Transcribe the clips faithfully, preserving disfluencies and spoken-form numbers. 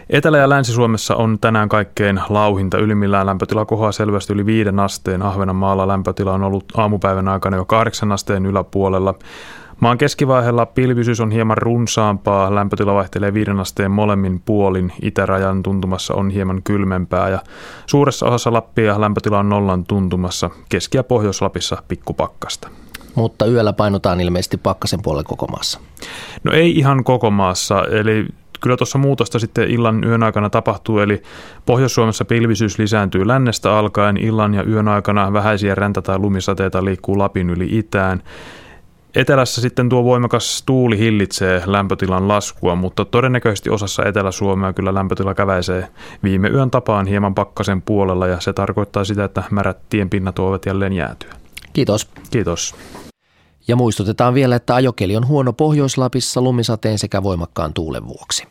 Etelä- ja Länsi-Suomessa on tänään kaikkein lauhinta. Ylimmillään lämpötila kohoaa selvästi yli viiden asteen. Ahvenanmaalla lämpötila on ollut aamupäivän aikana jo kahdeksan asteen yläpuolella. Maan keskivaiheella pilvisyys on hieman runsaampaa. Lämpötila vaihtelee viiden asteen molemmin puolin. Itärajan tuntumassa on hieman kylmempää ja suuressa osassa Lappia lämpötila on nollan tuntumassa. Keski- ja Pohjois-Lapissa pikkupakkasta. Mutta yöllä painutaan ilmeisesti pakkasen puolelle koko maassa. No ei ihan koko maassa, eli kyllä tuossa muutosta sitten illan yön aikana tapahtuu, eli Pohjois-Suomessa pilvisyys lisääntyy lännestä alkaen. Illan ja yön aikana vähäisiä räntä- tai lumisateita liikkuu Lapin yli itään. Etelässä sitten tuo voimakas tuuli hillitsee lämpötilan laskua, mutta todennäköisesti osassa Etelä-Suomea kyllä lämpötila käväisee viime yön tapaan hieman pakkasen puolella, ja se tarkoittaa sitä, että märät tienpinnat voivat jälleen jäätyä. Kiitos. Kiitos. Ja muistutetaan vielä, että ajokeli on huono Pohjois-Lapissa lumisateen sekä voimakkaan tuulen vuoksi.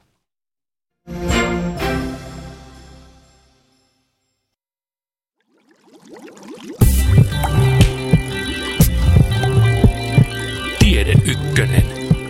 Tiede Ykkönen.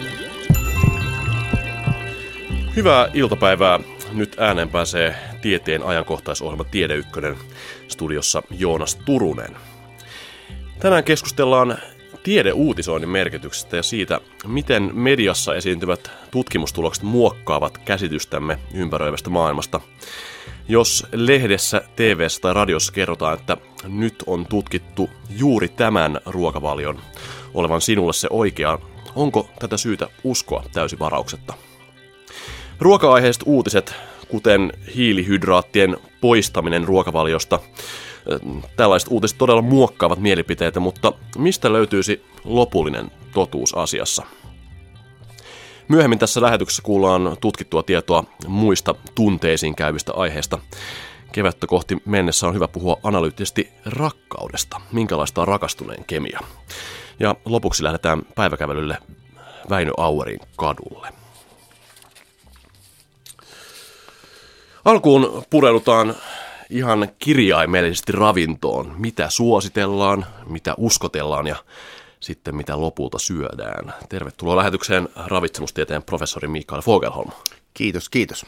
Hyvää iltapäivää. Nyt ääneen pääsee tieteen ajankohtaisohjelma Tiede Ykkönen, studiossa Joonas Turunen. Tänään keskustellaan tiedeuutisoinnin merkityksestä ja siitä, miten mediassa esiintyvät tutkimustulokset muokkaavat käsitystämme ympäröivästä maailmasta. Jos lehdessä, T V:ssä tai radiossa kerrotaan, että nyt on tutkittu juuri tämän ruokavalion olevan sinulle se oikea, onko tätä syytä uskoa täysin varauksetta? Ruoka-aiheiset uutiset, kuten hiilihydraattien poistaminen ruokavaliosta, tällaiset uutiset todella muokkaavat mielipiteitä, mutta mistä löytyisi lopullinen totuus asiassa? Myöhemmin tässä lähetyksessä kuullaan tutkittua tietoa muista tunteisiin käyvistä aiheista. Kevättä kohti mennessä on hyvä puhua analyyttisesti rakkaudesta. Minkälaista on rakastuneen kemia? Ja lopuksi lähdetään päiväkävelylle Väinö Auerin kadulle. Alkuun pureudutaan ihan kirjaimellisesti ravintoon. Mitä suositellaan, mitä uskotellaan ja sitten mitä lopulta syödään. Tervetuloa lähetykseen ravitsemustieteen professori Mikael Fogelholm. Kiitos, kiitos.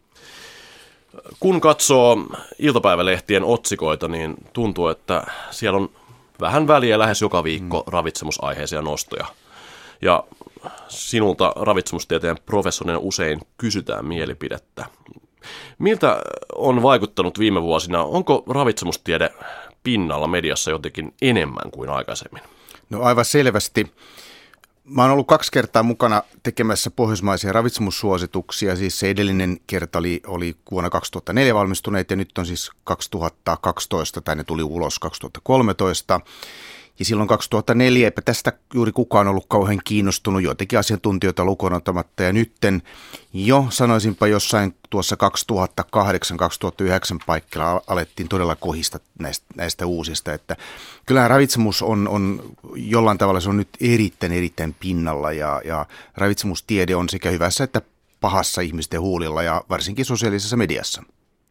Kun katsoo iltapäivälehtien otsikoita, niin tuntuu, että siellä on vähän väliä lähes joka viikko ravitsemusaiheisia nostoja. Ja sinulta ravitsemustieteen professorina usein kysytään mielipidettä. Miltä on vaikuttanut viime vuosina? Onko ravitsemustiede pinnalla mediassa jotenkin enemmän kuin aikaisemmin? No aivan selvästi. Mä oon ollut kaksi kertaa mukana tekemässä pohjoismaisia ravitsemussuosituksia. Siis se edellinen kerta oli, oli vuonna kaksituhattaneljä valmistuneet ja nyt on siis kaksituhattakaksitoista tai ne tuli ulos kaksituhattakolmetoista. Ja silloin kaksituhattaneljä eipä tästä juuri kukaan ollut kauhean kiinnostunut, joitakin asiantuntijoita lukuun ottamatta. Ja nytten jo sanoisinpa jossain tuossa kaksituhattakahdeksan kaksituhattayhdeksän paikalla alettiin todella kohista näistä, näistä uusista. Että kyllähän ravitsemus on, on jollain tavalla se on nyt erittäin erittäin pinnalla ja, ja ravitsemustiede on sekä hyvässä että pahassa ihmisten huulilla ja varsinkin sosiaalisessa mediassa.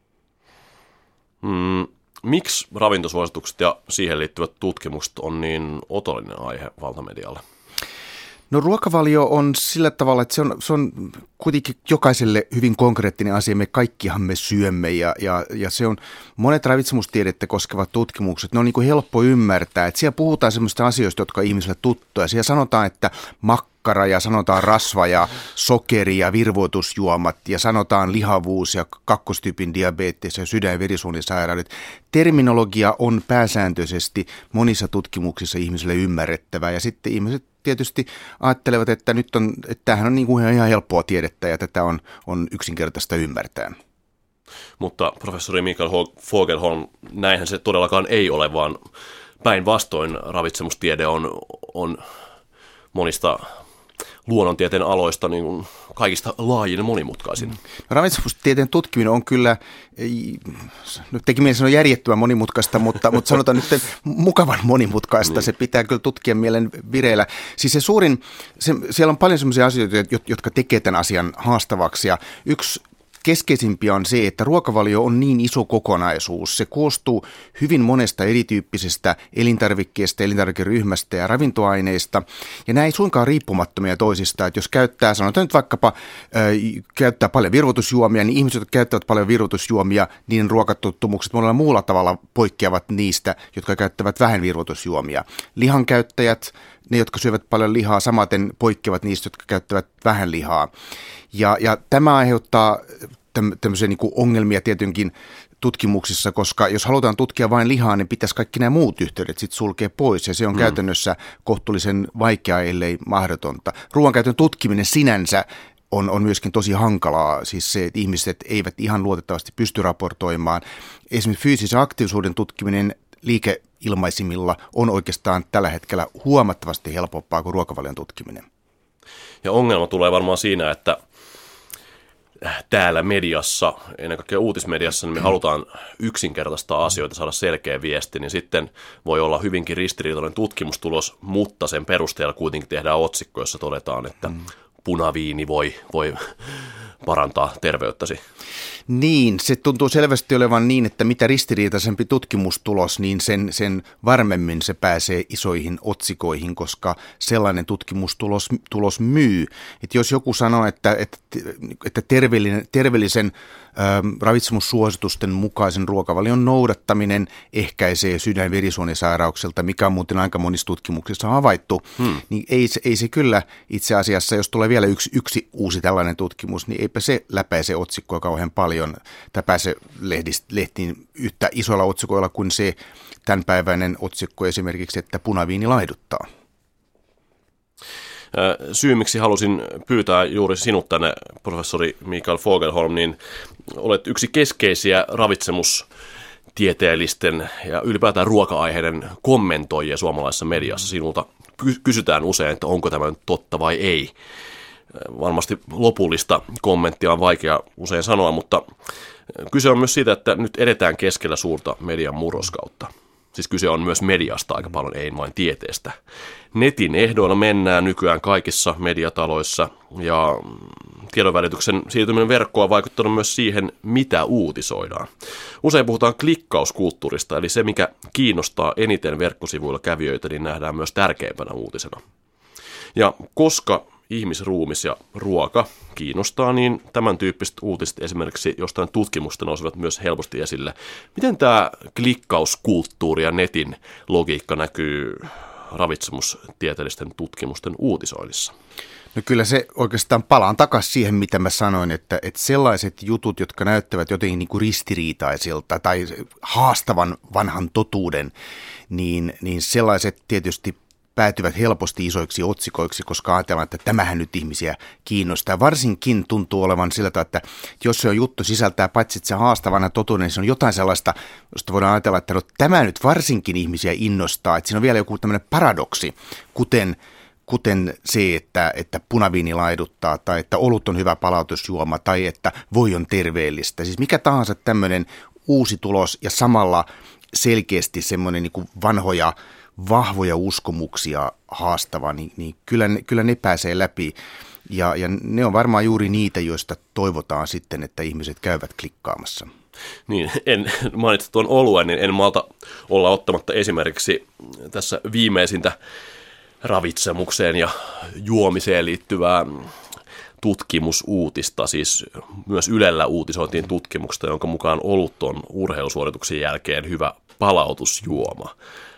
Mm. Miksi ravintosuositukset ja siihen liittyvät tutkimukset on niin otollinen aihe valtamedialle? No ruokavalio on sillä tavalla, että se on, se on kuitenkin jokaiselle hyvin konkreettinen asia. Me kaikkihan me syömme ja, ja, ja se on monet ravitsemustiedettä koskevat tutkimukset. Ne on niin kuin helppo ymmärtää, että siellä puhutaan semmoista asioista, jotka on ihmisille tuttuja. Siellä sanotaan, että makkara ja sanotaan rasva ja sokeri ja virvoitusjuomat ja sanotaan lihavuus ja kakkostyypin diabetes ja sydän- ja verisuonisairaudet. Terminologia on pääsääntöisesti monissa tutkimuksissa ihmisille ymmärrettävää ja sitten ihmiset tietysti ajattelevat, että nyt on, että tämähän on niin kuin ihan helppoa tiedettä ja tätä on, on yksinkertaista ymmärtää. Mutta professori Mikael Fogelholm, näinhän se todellakaan ei ole, vaan päinvastoin ravitsemustiede on, on monista luonnontieteen aloista niin kuin kaikista laajin ja monimutkaisin. No, ravitsemustieteen tutkiminen on kyllä, nyt teki mielestäni on järjettömän monimutkaista, mutta, mutta sanotaan nyt mukavan monimutkaista. Niin. Se pitää kyllä tutkia mielen vireillä. Siis se suurin, se, siellä on paljon sellaisia asioita, jotka tekee tämän asian haastavaksi ja yksi keskeisimpiä on se, että ruokavalio on niin iso kokonaisuus. Se koostuu hyvin monesta erityyppisestä elintarvikkeesta, elintarvikeryhmästä ja ravintoaineista. Ja nämä ei suinkaan riippumattomia toisista. Että jos käyttää, sanotaan nyt vaikkapa, äh, käyttää paljon virvoitusjuomia, niin ihmiset, jotka käyttävät paljon virvoitusjuomia, niin ruokatottumukset monella muulla tavalla poikkeavat niistä, jotka käyttävät vähän virvoitusjuomia. Lihan käyttäjät, ne, jotka syövät paljon lihaa, samaten poikkeavat niistä, jotka käyttävät vähän lihaa. Ja, ja tämä aiheuttaa tämmöisiä niin kuin ongelmia tietenkin tutkimuksissa, koska jos halutaan tutkia vain lihaa, niin pitäisi kaikki nämä muut yhteydet sitten sulkea pois, ja se on mm. käytännössä kohtuullisen vaikeaa, ellei mahdotonta. Ruoankäytön tutkiminen sinänsä on, on myöskin tosi hankalaa, siis se, että ihmiset eivät ihan luotettavasti pysty raportoimaan. Esimerkiksi fyysisen aktiivisuuden tutkiminen liikeilmaisimilla on oikeastaan tällä hetkellä huomattavasti helpompaa kuin ruokavalion tutkiminen. Ja ongelma tulee varmaan siinä, että täällä mediassa, ennen kaikkea uutismediassa, niin me halutaan yksinkertaistaa asioita, saada selkeä viesti, niin sitten voi olla hyvinkin ristiriitainen tutkimustulos, mutta sen perusteella kuitenkin tehdään otsikko, jossa todetaan, että punaviini voi, voi parantaa terveyttäsi. Niin, se tuntuu selvästi olevan niin, että mitä ristiriitaisempi tutkimustulos, niin sen, sen varmemmin se pääsee isoihin otsikoihin, koska sellainen tutkimustulos tulos myy. Että jos joku sanoo, että, että, että terveellinen, terveellisen ä, ravitsemussuositusten mukaisen ruokavalion noudattaminen ehkäisee sydän- verisuonisairauksilta, mikä on muuten aika monissa tutkimuksissa havaittu, hmm. niin ei se, ei se kyllä itse asiassa, jos tulee vielä yksi, yksi uusi tällainen tutkimus, niin eipä se läpäise otsikkoa kauhean paljon. Tai pääse lehtiin yhtä isoilla otsikoilla kuin se tämänpäiväinen otsikko esimerkiksi, että punaviini laiduttaa. Syy, miksi halusin pyytää juuri sinut tänne, professori Mikael Fogelholm, niin olet yksi keskeisiä ravitsemustieteellisten ja ylipäätään ruoka-aiheiden kommentoijia suomalaisessa mediassa. Sinulta kysytään usein, että onko tämä nyt totta vai ei. Varmasti lopullista kommenttia on vaikea usein sanoa, mutta kyse on myös siitä, että nyt edetään keskellä suurta median murroskautta. Siis kyse on myös mediasta aika paljon, ei vain tieteestä. Netin ehdoilla mennään nykyään kaikissa mediataloissa, ja tiedonvälityksen siirtyminen verkkoon on vaikuttanut myös siihen, mitä uutisoidaan. Usein puhutaan klikkauskulttuurista, eli se, mikä kiinnostaa eniten verkkosivuilla kävijöitä, niin nähdään myös tärkeimpänä uutisena. Ja koska ihmisruumis ja ruoka kiinnostaa, niin tämän tyyppiset uutiset esimerkiksi jostain tutkimusta nousevat myös helposti esille. Miten tämä klikkauskulttuuri ja netin logiikka näkyy ravitsemustieteellisten tutkimusten uutisoinnissa? No kyllä se oikeastaan palaan takaisin siihen, mitä mä sanoin, että, että sellaiset jutut, jotka näyttävät jotenkin niin kuin ristiriitaisilta tai haastavan vanhan totuuden, niin, niin sellaiset tietysti päätyvät helposti isoiksi otsikoiksi, koska ajatellaan, että tämähän nyt ihmisiä kiinnostaa. Varsinkin tuntuu olevan sillä tavalla, että jos se on juttu sisältää paitsi se haastavana totuuden, niin se on jotain sellaista, josta voidaan ajatella, että no, tämä nyt varsinkin ihmisiä innostaa. Että siinä on vielä joku tämmöinen paradoksi, kuten, kuten se, että, että punaviini laiduttaa tai että olut on hyvä palautusjuoma tai että voi on terveellistä. Siis mikä tahansa tämmöinen uusi tulos ja samalla selkeästi semmoinen niin kuin vanhoja vahvoja uskomuksia haastava, niin, niin kyllä, ne, kyllä ne pääsee läpi. Ja, ja ne on varmaan juuri niitä, joista toivotaan sitten, että ihmiset käyvät klikkaamassa. Niin, en mainitse tuon oluen, niin en malta olla ottamatta esimerkiksi tässä viimeisintä ravitsemukseen ja juomiseen liittyvää tutkimusuutista, siis myös Ylellä uutisointiin tutkimuksesta, jonka mukaan olut on urheilusuorituksen jälkeen hyvä palautusjuoma.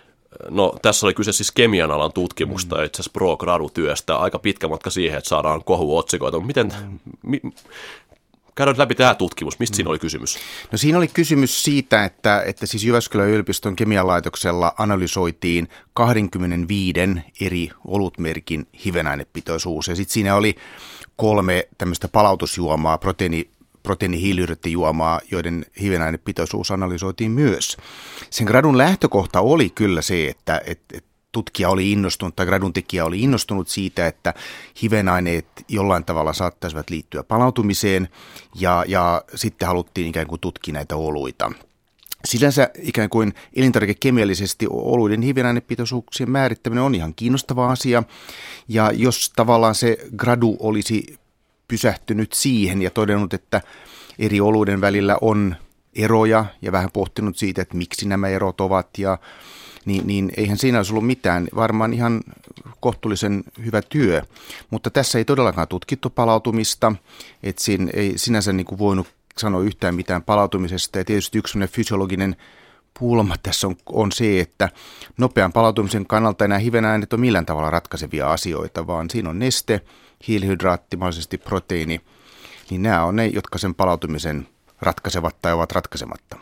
No, tässä oli kyse siis kemian alan tutkimusta ja itse asiassa pro-gradu-työstä. Aika pitkä matka siihen, että saadaan kohuotsikoita. Miten, mi, käydään läpi tämä tutkimus. Mistä siinä oli kysymys? No siinä oli kysymys siitä, että, että siis Jyväskylän yliopiston kemianlaitoksella analysoitiin kaksikymmentäviisi eri olutmerkin hivenainepitoisuus. Ja sitten siinä oli kolme tämmöistä palautusjuomaa, proteiini, proteiinihiilihydraattijuomaa, joiden hivenainepitoisuus analysoitiin myös. Sen gradun lähtökohta oli kyllä se, että, että tutkija oli innostunut tai gradun tekijä oli innostunut siitä, että hivenaineet jollain tavalla saattaisivat liittyä palautumiseen ja, ja sitten haluttiin ikään kuin tutkia näitä oluita. Sinänsä ikään kuin elintarvikekemiallisesti oluiden hivenainepitoisuuksien määrittäminen on ihan kiinnostava asia ja jos tavallaan se gradu olisi pysähtynyt siihen ja todennut, että eri oluiden välillä on eroja ja vähän pohtinut siitä, että miksi nämä erot ovat ja niin, niin eihän siinä olisi ollut mitään. Varmaan ihan kohtuullisen hyvä työ, mutta tässä ei todellakaan tutkittu palautumista, että siinä ei sinänsä niin kuin voinut sanoa yhtään mitään palautumisesta ja tietysti yksi sellainen fysiologinen pulma tässä on, on se, että nopean palautumisen kannalta nämä hivenaineet on millään tavalla ratkaisevia asioita, vaan siinä on neste, hiilihydraatti, mahdollisesti proteiini, niin nämä on ne, jotka sen palautumisen ratkaisevat tai ovat ratkaisematta.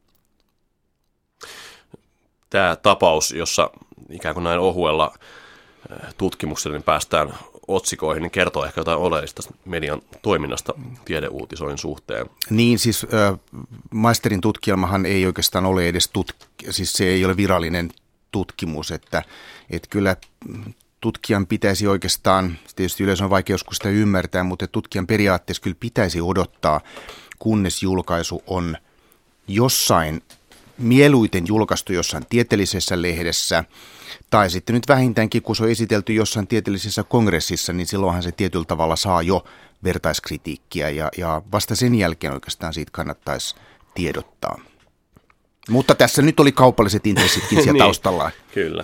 Tämä tapaus, jossa ikään kuin näin ohuella tutkimuksella niin päästään otsikoihin, niin kertoo ehkä jotain oleellista median toiminnasta tiedeuutisoinnin suhteen. Niin, siis äh, maisterin tutkielmahan ei oikeastaan ole edes, tutk- siis se ei ole virallinen tutkimus, että, että kyllä tutkijan pitäisi oikeastaan, tietysti yleensä on vaikea joskus sitä ymmärtää, mutta tutkijan periaatteessa kyllä pitäisi odottaa, kunnes julkaisu on jossain mieluiten julkaistu jossain tieteellisessä lehdessä, tai sitten nyt vähintäänkin, kun se on esitelty jossain tieteellisessä kongressissa, niin silloinhan se tietyllä tavalla saa jo vertaiskritiikkiä, ja, ja vasta sen jälkeen oikeastaan siitä kannattaisi tiedottaa. Mutta tässä nyt oli kaupalliset intressitkin siellä niin, taustalla. Kyllä.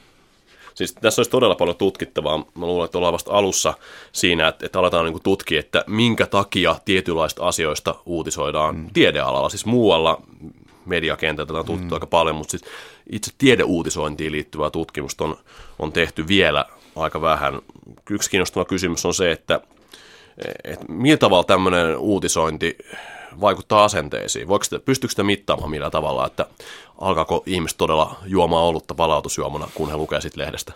Siis tässä olisi todella paljon tutkittavaa. Mä luulen, että ollaan vasta alussa siinä, että, että aletaan niin kuin tutkia, että minkä takia tietynlaista asioista uutisoidaan mm. tiedealalla. Siis muualla mediakentältä on tutkittu mm. aika paljon, mutta siis itse tiedeuutisointiin liittyvää tutkimusta on, on tehty vielä aika vähän. Yksi kiinnostava kysymys on se, että, että millä tavalla tämmöinen uutisointi vaikuttaa asenteisiin. Voiko sitä, pystyykö sitä mittaamaan millä tavalla, että alkaako ihmiset todella juomaan olutta palautusjuomana, kun he lukee siitä lehdestä?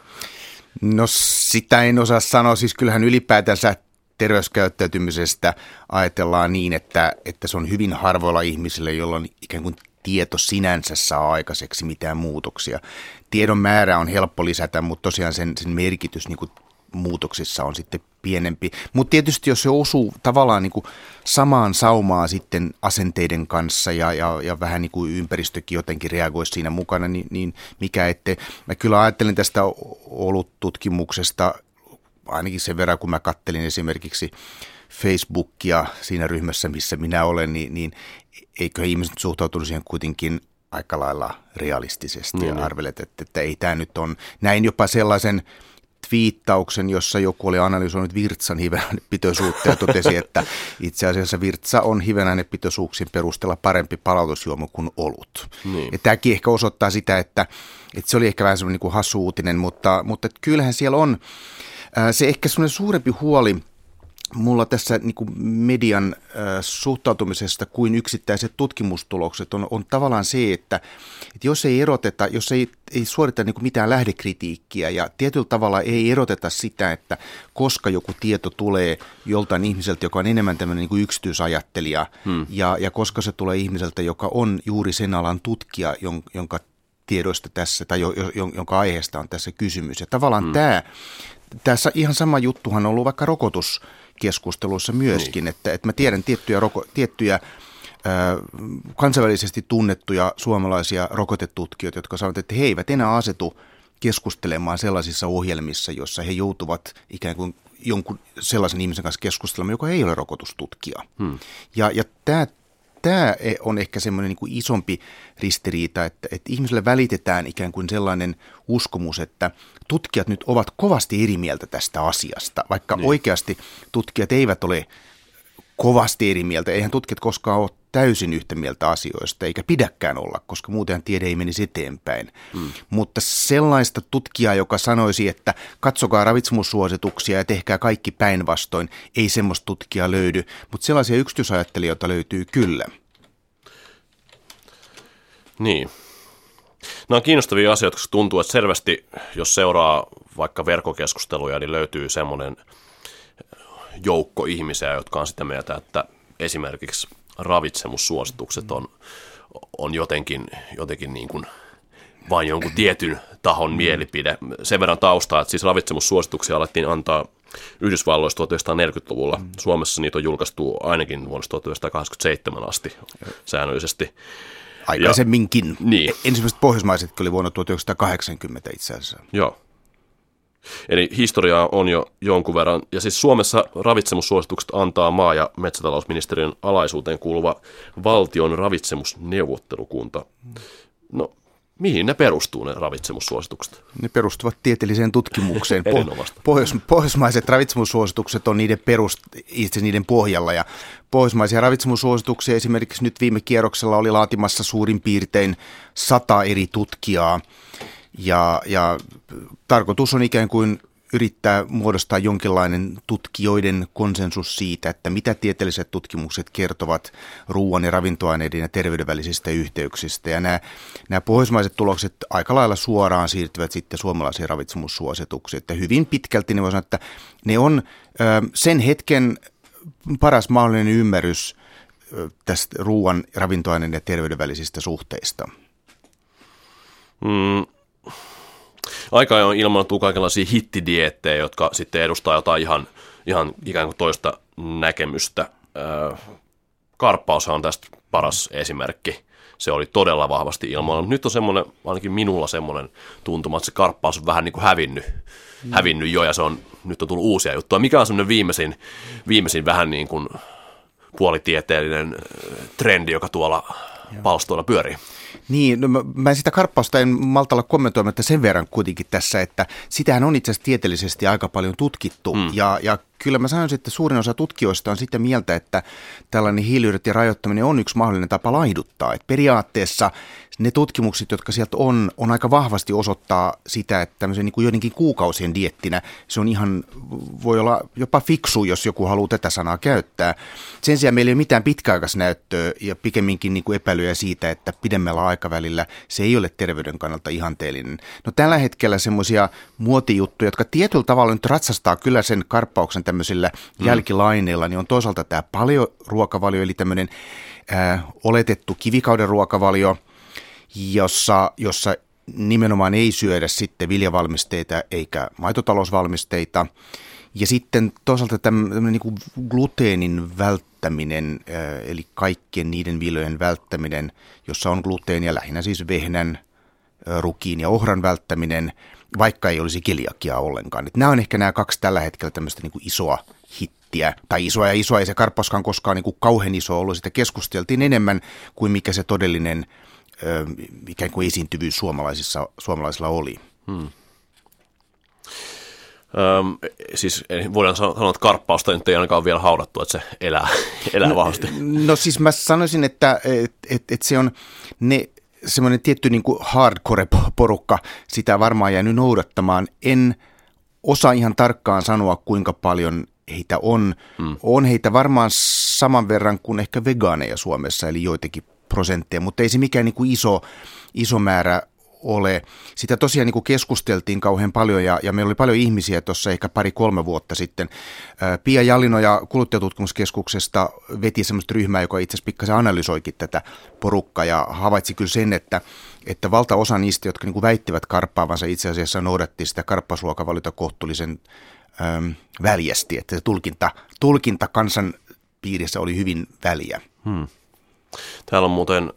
No sitä en osaa sanoa. Siis kyllähän ylipäätänsä terveyskäyttäytymisestä ajatellaan niin, että, että se on hyvin harvoilla ihmisille, jolloin ikään kuin tieto sinänsä saa aikaiseksi mitään muutoksia. Tiedon määrä on helppo lisätä, mutta tosiaan sen, sen merkitys niin kuin muutoksissa on sitten pienempi. Mutta tietysti jos se osuu tavallaan niin kuin samaan saumaan sitten asenteiden kanssa ja, ja, ja vähän niin kuin ympäristökin jotenkin reagoi siinä mukana, niin, niin mikä ette. Mä kyllä ajattelen tästä oluttutkimuksesta ainakin sen verran, kun mä kattelin esimerkiksi Facebookia siinä ryhmässä, missä minä olen, niin, niin eikö ihmiset suhtautunut siihen kuitenkin aika lailla realistisesti niin, ja arvelet, että, että ei tämä nyt on. Näin jopa sellaisen twiittauksen, jossa joku oli analysoinut virtsan hivenainepitoisuutta ja totesi, että itse asiassa virtsa on hivenainepitoisuuksien perusteella parempi palautusjuoma kuin olut. Niin. Ja tämäkin ehkä osoittaa sitä, että, että se oli ehkä vähän semmoinen niin kuin hassu uutinen, mutta, mutta kyllähän siellä on se ehkä semmoinen suurempi huoli mulla tässä niin kuin median äh, suhtautumisesta kuin yksittäiset tutkimustulokset on, on tavallaan se, että, että jos ei eroteta, jos ei, ei suorita niin kuin mitään lähdekritiikkiä ja tietyllä tavalla ei eroteta sitä, että koska joku tieto tulee joltain ihmiseltä, joka on enemmän tämmöinen niin kuin yksityisajattelija hmm. ja, ja koska se tulee ihmiseltä, joka on juuri sen alan tutkija, jonka tiedoista tässä tai jo, jonka aiheesta on tässä kysymys. Ja tavallaan hmm. tämä, tässä ihan sama juttuhan on ollut vaikka rokotuskeskusteluissa myöskin, niin. että, että mä tiedän tiettyjä, roko, tiettyjä ää, kansainvälisesti tunnettuja suomalaisia rokotetutkijoita, jotka sanovat, että he eivät enää asetu keskustelemaan sellaisissa ohjelmissa, joissa he joutuvat ikään kuin jonkun sellaisen ihmisen kanssa keskustelemaan, joka ei ole rokotustutkija. Hmm. Ja, ja tämä Tämä on ehkä semmoinen niin kuin isompi ristiriita, että, että ihmisille välitetään ikään kuin sellainen uskomus, että tutkijat nyt ovat kovasti eri mieltä tästä asiasta, vaikka niin. oikeasti tutkijat eivät ole kovasti eri mieltä. Eihän tutkijat koskaan ole täysin yhtä mieltä asioista, eikä pidäkään olla, koska muutenhan tiede ei menisi eteenpäin. Mm. Mutta sellaista tutkijaa, joka sanoisi, että katsokaa ravitsemussuosituksia ja tehkää kaikki päinvastoin, ei semmoista tutkijaa löydy. Mutta sellaisia yksityisajattelijoita löytyy kyllä. Niin. Nämä on kiinnostavia asioita, koska tuntuu, että selvästi, jos seuraa vaikka verkkokeskusteluja, niin löytyy semmoinen joukko ihmisiä, jotka on sitä mieltä, että esimerkiksi ravitsemussuositukset on, on jotenkin, jotenkin niin kuin vain jonkun tietyn tahon mielipide. Sen verran taustaa, että siis ravitsemussuosituksia alettiin antaa Yhdysvalloissa tuhatyhdeksänsataaneljäkymmentäluvulla. Mm. Suomessa niitä on julkaistu ainakin vuonna tuhatyhdeksänsataakahdeksankymmentäseitsemän asti säännöllisesti. Aikaisemminkin. Ja, niin. Ensimmäiset pohjoismaiset oli vuonna tuhatyhdeksänsataakahdeksankymmentä itse asiassa. Joo. Eli historiaa on jo jonkun verran. Ja siis Suomessa ravitsemussuositukset antaa maa- ja metsätalousministeriön alaisuuteen kuuluva valtion ravitsemusneuvottelukunta. No, mihin ne perustuu, ne ravitsemussuositukset? Ne perustuvat tieteelliseen tutkimukseen. Pohjois- pohjoismaiset ravitsemussuositukset on niiden, perust, itse niiden pohjalla. Ja pohjoismaisia ravitsemussuosituksia esimerkiksi nyt viime kierroksella oli laatimassa suurin piirtein sata eri tutkijaa. Ja, ja tarkoitus on ikään kuin yrittää muodostaa jonkinlainen tutkijoiden konsensus siitä, että mitä tieteelliset tutkimukset kertovat ruoan ja ravintoaineiden ja terveyden välisistä yhteyksistä. Ja nämä, nämä pohjoismaiset tulokset aika lailla suoraan siirtyvät sitten suomalaisiin ravitsemussuosituksiin. Että hyvin pitkälti ne voi sanoa, että ne on ö, sen hetken paras mahdollinen ymmärrys ö, tästä ruoan, ravintoaineiden ja terveyden välisistä suhteista. Mm. Aika ajoin ilmaantuu kaikenlaisia hittidiettejä, jotka sitten edustaa jotain ihan, ihan ikään kuin toista näkemystä. Karppaushan on tästä paras esimerkki. Se oli todella vahvasti ilmoilla. Nyt on semmoinen, ainakin minulla semmoinen tuntuma, että se karppaus on vähän niin kuin hävinnyt, mm. hävinnyt jo, ja se on, nyt on tullut uusia juttuja. Mikä on semmoinen viimeisin, viimeisin vähän niin kuin puolitieteellinen trendi, joka tuolla palstoilla pyörii? Niin, no mä, mä sitä karppausta en malta olla kommentoimatta sen verran kuitenkin tässä, että sitähän on itse asiassa tieteellisesti aika paljon tutkittu. Mm. Ja, ja kyllä mä sanoisin, että suurin osa tutkijoista on sitä mieltä, että tällainen hiilihydraattien rajoittaminen on yksi mahdollinen tapa laihduttaa. Et periaatteessa ne tutkimukset, jotka sieltä on, on aika vahvasti osoittaa sitä, että tämmöisen niin kuin joidenkin kuukausien diettinä se on ihan, voi olla jopa fiksu, jos joku haluaa tätä sanaa käyttää. Sen sijaan meillä ei ole mitään pitkäaikaisnäyttöä ja pikemminkin niin kuin epäilyjä siitä, että pidemmällä aikavälillä se ei ole terveyden kannalta ihanteellinen. No tällä hetkellä semmoisia muotijuttuja, jotka tietyllä tavalla nyt ratsastaa kyllä sen karppauksen tämmöisillä mm. jälkilaineilla, niin on toisaalta tämä paleo-ruokavalio, eli tämmöinen äh, oletettu kivikauden ruokavalio, jossa, jossa nimenomaan ei syödä sitten viljavalmisteita eikä maitotalousvalmisteita. Ja sitten toisaalta tämmöinen niin kuin gluteenin välttäminen, eli kaikkien niiden viljojen välttäminen, jossa on gluteenia, lähinnä siis vehnän, rukiin ja ohran välttäminen, vaikka ei olisi keliakiaa ollenkaan. Että nämä on ehkä nämä kaksi tällä hetkellä tämmöistä niin kuin isoa hittiä, tai isoa ja isoa, ei se karppauskaan koskaan niin kuin kauhean iso ollut, sitä keskusteltiin enemmän kuin mikä se todellinen ö, ikään kuin esiintyvyys suomalaisissa, suomalaisilla oli. Hmm. Öm, siis voidaan sanoa, että karppausta nyt ei ainakaan vielä haudattu, että se elää, elää no, vahvasti. No siis mä sanoisin, että et, et, et se on ne semmoinen tietty niin kuin hardcore-porukka, sitä varmaan jäänyt noudattamaan. En osaa ihan tarkkaan sanoa, kuinka paljon heitä on. Mm. On heitä varmaan saman verran kuin ehkä vegaaneja Suomessa, eli joitakin prosentteja, mutta ei se mikään niin kuin iso, iso määrä ole. Sitä tosiaan niin kuin keskusteltiin kauhean paljon ja, ja meillä oli paljon ihmisiä tuossa ehkä pari-kolme vuotta sitten. Pia Jallinoja kuluttajatutkimuskeskuksesta veti semmoista ryhmää, joka itse asiassa pikkasen analysoikin tätä porukkaa ja havaitsi kyllä sen, että, että valtaosa niistä, jotka niin kuin väittivät karppaavansa, itse asiassa noudatti sitä karppausruokavaliota kohtuullisen äm, väljästi, että se tulkinta, tulkinta kansan piirissä oli hyvin väliä. Hmm. Täällä on muuten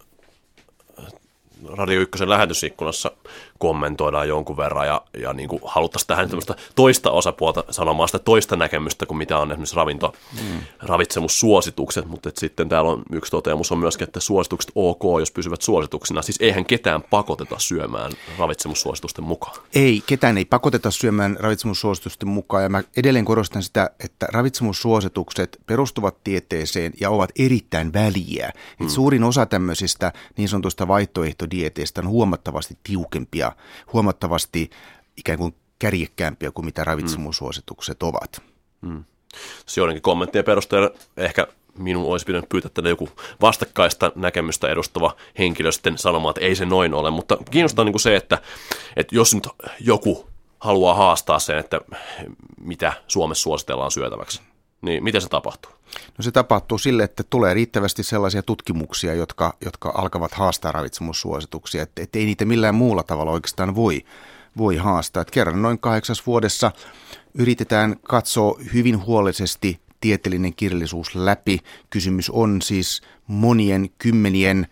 Radio Ykkösen lähetysikkunassa kommentoidaan jonkun verran ja, ja niin kuin haluttaisiin tähän tämmöistä toista osapuolta sanomaan sitä toista näkemystä kuin mitä on esimerkiksi ravinto, mm. ravitsemussuositukset, mutta sitten täällä on yksi toteamus on myöskin, että suositukset ok, jos pysyvät suosituksina. Siis eihän ketään pakoteta syömään ravitsemussuositusten mukaan. Ei, ketään ei pakoteta syömään ravitsemussuositusten mukaan ja mä edelleen korostan sitä, että ravitsemussuositukset perustuvat tieteeseen ja ovat erittäin väliä. Mm. Suurin osa tämmöisistä niin sanotuista vaihtoehtodieteistä on huomattavasti tiukempia, huomattavasti ikään kuin kärjekkäämpiä kuin mitä ravitsemussuositukset ovat. Mm. Se joidenkin kommenttien perusteella ehkä minun olisi pitänyt pyytää tänne joku vastakkaista näkemystä edustava henkilö sitten sanomaan, että ei se noin ole, mutta kiinnostaa niin kuin se, että, että jos nyt joku haluaa haastaa sen, että mitä Suomessa suositellaan syötäväksi, niin miten se tapahtuu? No se tapahtuu sille, että tulee riittävästi sellaisia tutkimuksia, jotka, jotka alkavat haastaa ravitsemussuosituksia, että, että ei niitä millään muulla tavalla oikeastaan voi, voi haastaa. Että kerran noin kahdeksas vuodessa yritetään katsoa hyvin huolellisesti tieteellinen kirjallisuus läpi. Kysymys on siis monien kymmenien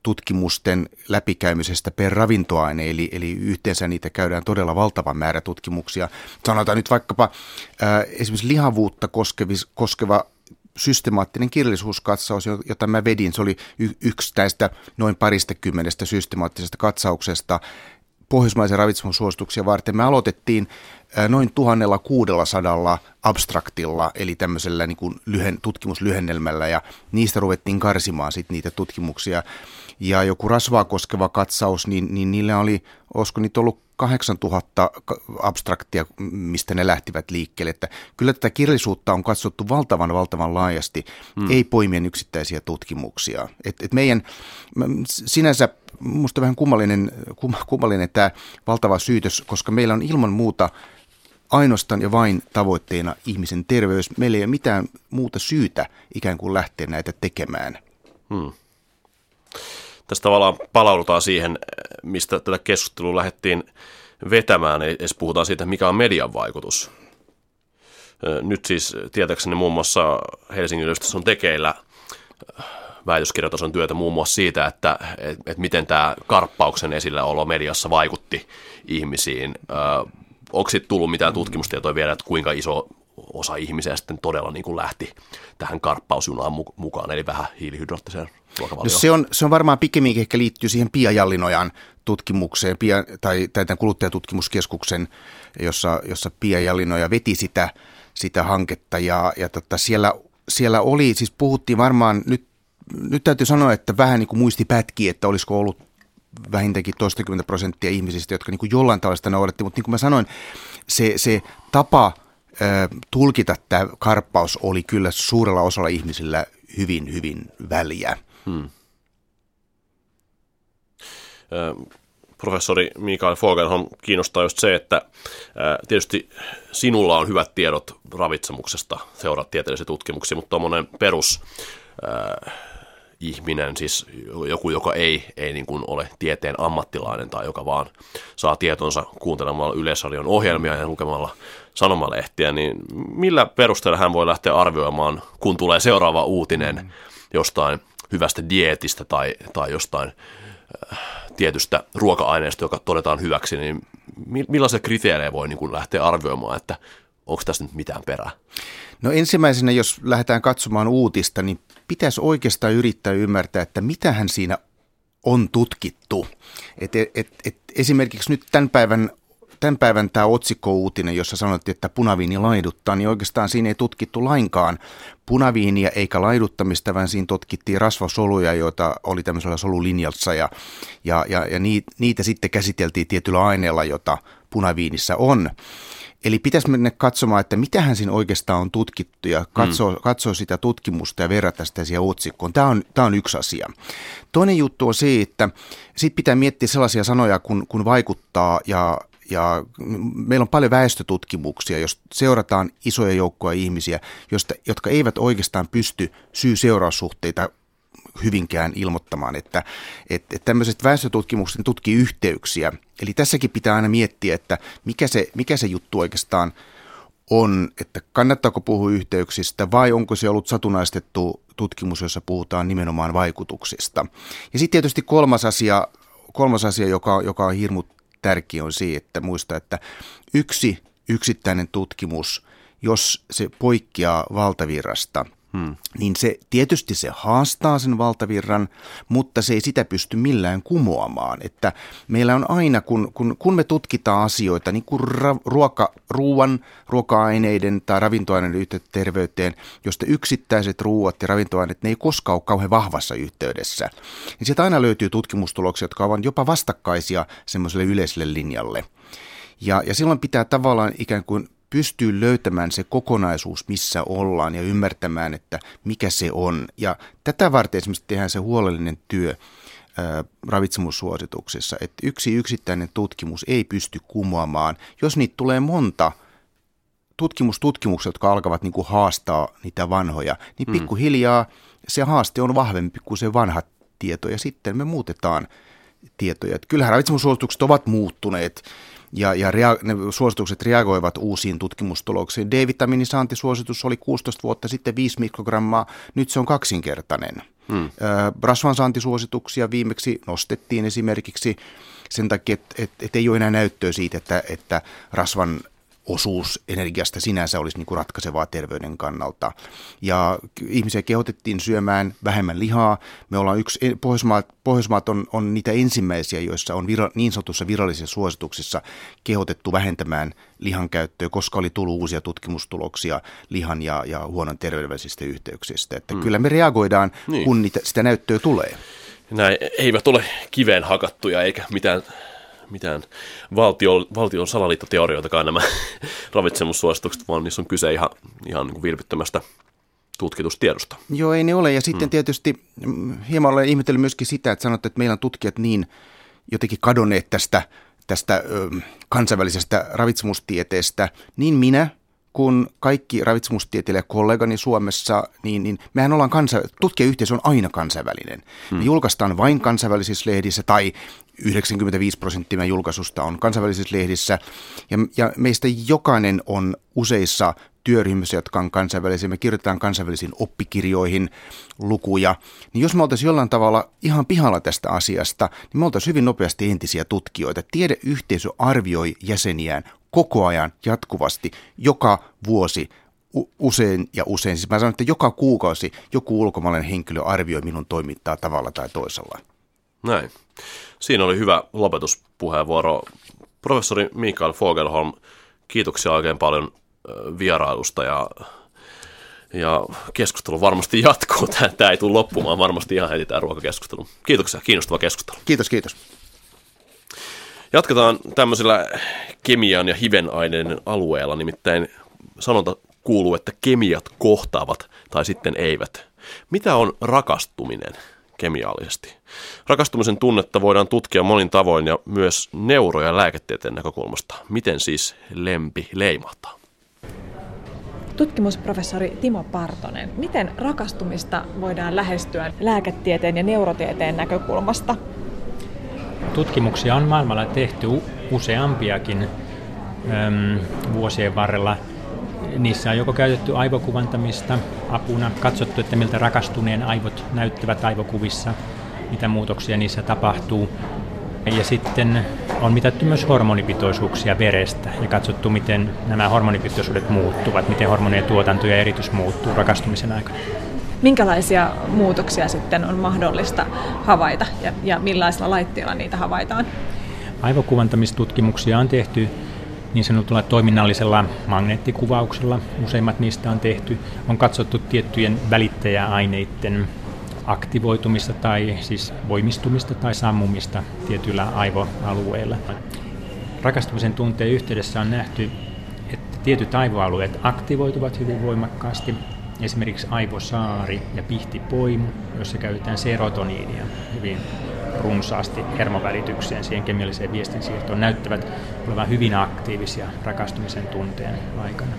tutkimusten läpikäymisestä per ravintoaine, eli, eli yhteensä niitä käydään todella valtavan määrä tutkimuksia. Sanotaan nyt vaikkapa ää, esimerkiksi lihavuutta koskevis, koskeva systemaattinen kirjallisuuskatsaus, jota mä vedin, se oli y- yksi näistä noin parista kymmenestä systemaattisesta katsauksesta pohjoismaisen ravitsemussuosituksia varten. Me aloitettiin noin tuhannella kuudellasadalla abstraktilla, eli tämmöisellä niin kuin lyhen, tutkimuslyhennelmällä, ja niistä ruvettiin karsimaan sit niitä tutkimuksia. Ja joku rasvaa koskeva katsaus, niin, niin niillä oli, olisiko niitä ollut kahdeksantuhatta abstraktia, mistä ne lähtivät liikkeelle. Että kyllä tätä kirjallisuutta on katsottu valtavan, valtavan laajasti, hmm. ei poimien yksittäisiä tutkimuksia. Et, et meidän sinänsä musta vähän kummallinen, kummallinen tämä valtava syytös, koska meillä on ilman muuta ainoastaan ja vain tavoitteena ihmisen terveys. Meillä ei ole mitään muuta syytä ikään kuin lähteä näitä tekemään. Hmm. Tässä tavallaan palaudutaan siihen, mistä tätä keskustelua lähdettiin vetämään, eli edes puhutaan siitä, mikä on median vaikutus. Nyt siis tietääkseni muun muassa Helsingin yliopistossa on tekeillä väitöskirjatason työtä muun muassa siitä, että et, et miten tämä karppauksen esilläolo mediassa vaikutti ihmisiin. Ö, onko sitten tullut mitään tutkimustietoja vielä, että kuinka iso osa ihmisiä sitten todella niin kuin lähti tähän karppausjunaan mukaan, eli vähän hiilihydraattiseen ruokavalioon? No se, on, se on varmaan pikemminkin ehkä liittyy siihen Pia Jallinojan tutkimukseen, Pia, tai, tai tämän kuluttajatutkimuskeskuksen, jossa, jossa Pia Jallinoja veti sitä, sitä hanketta, ja, ja tota, siellä, siellä oli, siis puhuttiin varmaan, nyt, nyt täytyy sanoa, että vähän niin kuin muisti pätki, että olisiko ollut vähintäänkin toistakymmentä prosenttia ihmisistä, jotka niin kuin jollain tällaista noudatti, mutta niin kuin mä sanoin, se, se tapa tulkita tämä karppaus oli kyllä suurella osalla ihmisillä hyvin, hyvin väliä. Hmm. Professori Mikael Fogelholm kiinnostaa just se, että tietysti sinulla on hyvät tiedot ravitsemuksesta, seuraat tieteellisiä tutkimuksia, mutta tuommoinen perus äh, ihminen, siis joku, joka ei, ei niin kuin ole tieteen ammattilainen tai joka vaan saa tietonsa kuuntelemalla Yleisradion ohjelmia ja lukemalla sanomalehtiä, niin millä perusteella hän voi lähteä arvioimaan, kun tulee seuraava uutinen mm. jostain hyvästä dieetistä tai, tai jostain äh, tietystä ruoka-aineesta, joka todetaan hyväksi, niin millaisia kriteerejä voi niin kuin lähteä arvioimaan, että onko tässä nyt mitään perää? No ensimmäisenä, jos lähdetään katsomaan uutista, niin pitäisi oikeastaan yrittää ymmärtää, että mitähän siinä on tutkittu. Et, et, et, esimerkiksi nyt tämän päivän, tämän päivän tämä otsikko-uutinen, jossa sanottiin, että punaviini laiduttaa, niin oikeastaan siinä ei tutkittu lainkaan punaviiniä eikä laiduttamista, vaan siinä tutkittiin rasvasoluja, joita oli tämmöisellä solulinjassa, ja, ja, ja, ja niitä sitten käsiteltiin tietyllä aineella, jota punaviinissä on. Eli pitäisi mennä katsomaan, että mitähän siinä oikeastaan on tutkittu ja katsoa, mm. katsoa sitä tutkimusta ja verrata sitä siihen otsikkoon. Tämä on, tämä on yksi asia. Toinen juttu on se, että sitten pitää miettiä sellaisia sanoja, kun, kun vaikuttaa ja, ja meillä on paljon väestötutkimuksia, jos seurataan isoja joukkoja ihmisiä, josta, jotka eivät oikeastaan pysty syy-seuraussuhteita hyvinkään ilmoittamaan, että, että, että tämmöiset väestötutkimukset tutkii yhteyksiä. Eli tässäkin pitää aina miettiä, että mikä se, mikä se juttu oikeastaan on, että kannattaako puhua yhteyksistä vai onko se ollut satunnaistettu tutkimus, jossa puhutaan nimenomaan vaikutuksista. Ja sitten tietysti kolmas asia, kolmas asia joka, joka on hirmu tärkeä, on se, että muista, että yksi yksittäinen tutkimus, jos se poikkeaa valtavirrasta, Hmm. niin se tietysti se haastaa sen valtavirran, mutta se ei sitä pysty millään kumoamaan. Että meillä on aina, kun, kun, kun me tutkitaan asioita, niin kuin ruoka, ruoan, ruoka-aineiden tai ravintoaineiden yhteyttä terveyteen, josta yksittäiset ruoat ja ravintoaineet, ne ei koskaan ole kauhean vahvassa yhteydessä. Niin sieltä aina löytyy tutkimustuloksia, jotka ovat jopa vastakkaisia semmoiselle yleiselle linjalle. Ja, ja silloin pitää tavallaan ikään kuin pystyy löytämään se kokonaisuus, missä ollaan ja ymmärtämään, että mikä se on. Ja tätä varten esimerkiksi tehdään se huolellinen työ ää, ravitsemussuosituksissa, että yksi yksittäinen tutkimus ei pysty kumoamaan. Jos niitä tulee monta tutkimustutkimuksia, jotka alkavat niin kuin haastaa niitä vanhoja, niin pikkuhiljaa se haaste on vahvempi kuin se vanha tieto ja sitten me muutetaan tietoja. Että kyllähän ravitsemussuositukset ovat muuttuneet. Ja, ja rea- ne suositukset reagoivat uusiin tutkimustuloksiin. D-vitamiinisaantisuositus oli kuusitoista vuotta sitten viisi mikrogrammaa, nyt se on kaksinkertainen. Hmm. Rasvansaantisuosituksia viimeksi nostettiin esimerkiksi sen takia, että, että, että ei ole enää näyttöä siitä, että, että rasvan osuus energiasta sinänsä olisi niin kuin ratkaisevaa terveyden kannalta. Ja ihmisiä kehotettiin syömään vähemmän lihaa. Me ollaan yksi, Pohjoismaat, Pohjoismaat on, on niitä ensimmäisiä, joissa on vira, niin sanotussa virallisissa suosituksissa kehotettu vähentämään lihan käyttöä, koska oli tullut uusia tutkimustuloksia lihan ja, ja huonon terveydellisistä yhteyksistä. Että mm. kyllä me reagoidaan, niin. kun niitä, sitä näyttöä tulee. Nämä eivät ole kiveen hakattuja eikä mitään... mitään valtion, valtion salaliittoteorioitakaan nämä ravitsemussuositukset, vaan niissä on kyse ihan, ihan niin kuin vilpittömästä tutkitustiedosta. Joo, ei ne ole. Ja sitten mm. tietysti hieman olen ihmetellyt myöskin sitä, että sanotte, että meillä on tutkijat niin jotenkin kadonneet tästä, tästä ö, kansainvälisestä ravitsemustieteestä. Niin minä kun kaikki ravitsemustieteilijäkollegani Suomessa, niin, niin mehän ollaan kansa, tutkijayhteisö on aina kansainvälinen. Hmm. Me julkaistaan vain kansainvälisissä lehdissä tai yhdeksänkymmentäviisi prosenttia julkaisusta on kansainvälisissä lehdissä. Ja, ja meistä jokainen on useissa työryhmissä, jotka on kansainvälisiä. Me kirjoitetaan kansainvälisiin oppikirjoihin lukuja. Niin jos me oltaisiin jollain tavalla ihan pihalla tästä asiasta, niin me oltaisiin hyvin nopeasti entisiä tutkijoita. Tiedeyhteisö arvioi jäseniään koko ajan jatkuvasti, joka vuosi, usein ja usein. Siis mä sanon, että joka kuukausi joku ulkomaalainen henkilö arvioi minun toimintaa tavalla tai toisella. Näin. Siinä oli hyvä lopetuspuheenvuoro. Professori Mikael Fogelholm, kiitoksia oikein paljon vierailusta ja, ja keskustelu varmasti jatkuu. Tämä ei tule loppumaan varmasti ihan heti tämä ruokakeskustelu. Kiitoksia, kiinnostava keskustelu. Kiitos, kiitos. Jatketaan tämmöisellä kemian ja hivenaineiden alueella, nimittäin sanonta kuuluu, että kemiat kohtaavat tai sitten eivät. Mitä on rakastuminen kemiallisesti? Rakastumisen tunnetta voidaan tutkia monin tavoin ja myös neuro- ja lääketieteen näkökulmasta. Miten siis lempi leimahtaa? Tutkimusprofessori Timo Partonen, miten rakastumista voidaan lähestyä lääketieteen ja neurotieteen näkökulmasta? Tutkimuksia on maailmalla tehty useampiakin äm, vuosien varrella. Niissä on joko käytetty aivokuvantamista apuna, katsottu, että miltä rakastuneen aivot näyttävät aivokuvissa, mitä muutoksia niissä tapahtuu. Ja sitten on mitattu myös hormonipitoisuuksia verestä ja katsottu, miten nämä hormonipitoisuudet muuttuvat, miten hormonien tuotanto ja eritys muuttuu rakastumisen aikana. Minkälaisia muutoksia sitten on mahdollista havaita ja, ja millaisilla laitteilla niitä havaitaan? Aivokuvantamistutkimuksia on tehty niin sanotulla toiminnallisella magneettikuvauksella. Useimmat niistä on tehty. On katsottu tiettyjen välittäjäaineiden aktivoitumista tai siis voimistumista tai sammumista tietyillä aivoalueilla. Rakastumisen tunteen yhteydessä on nähty, että tietyt aivoalueet aktivoituvat hyvin voimakkaasti. Esimerkiksi aivosaari ja pihtipoimu, jossa käytetään serotoniinia hyvin runsaasti hermovälitykseen, siihen kemialliseen viestinsiirtoon, näyttävät olevan hyvin aktiivisia rakastumisen tunteen aikana.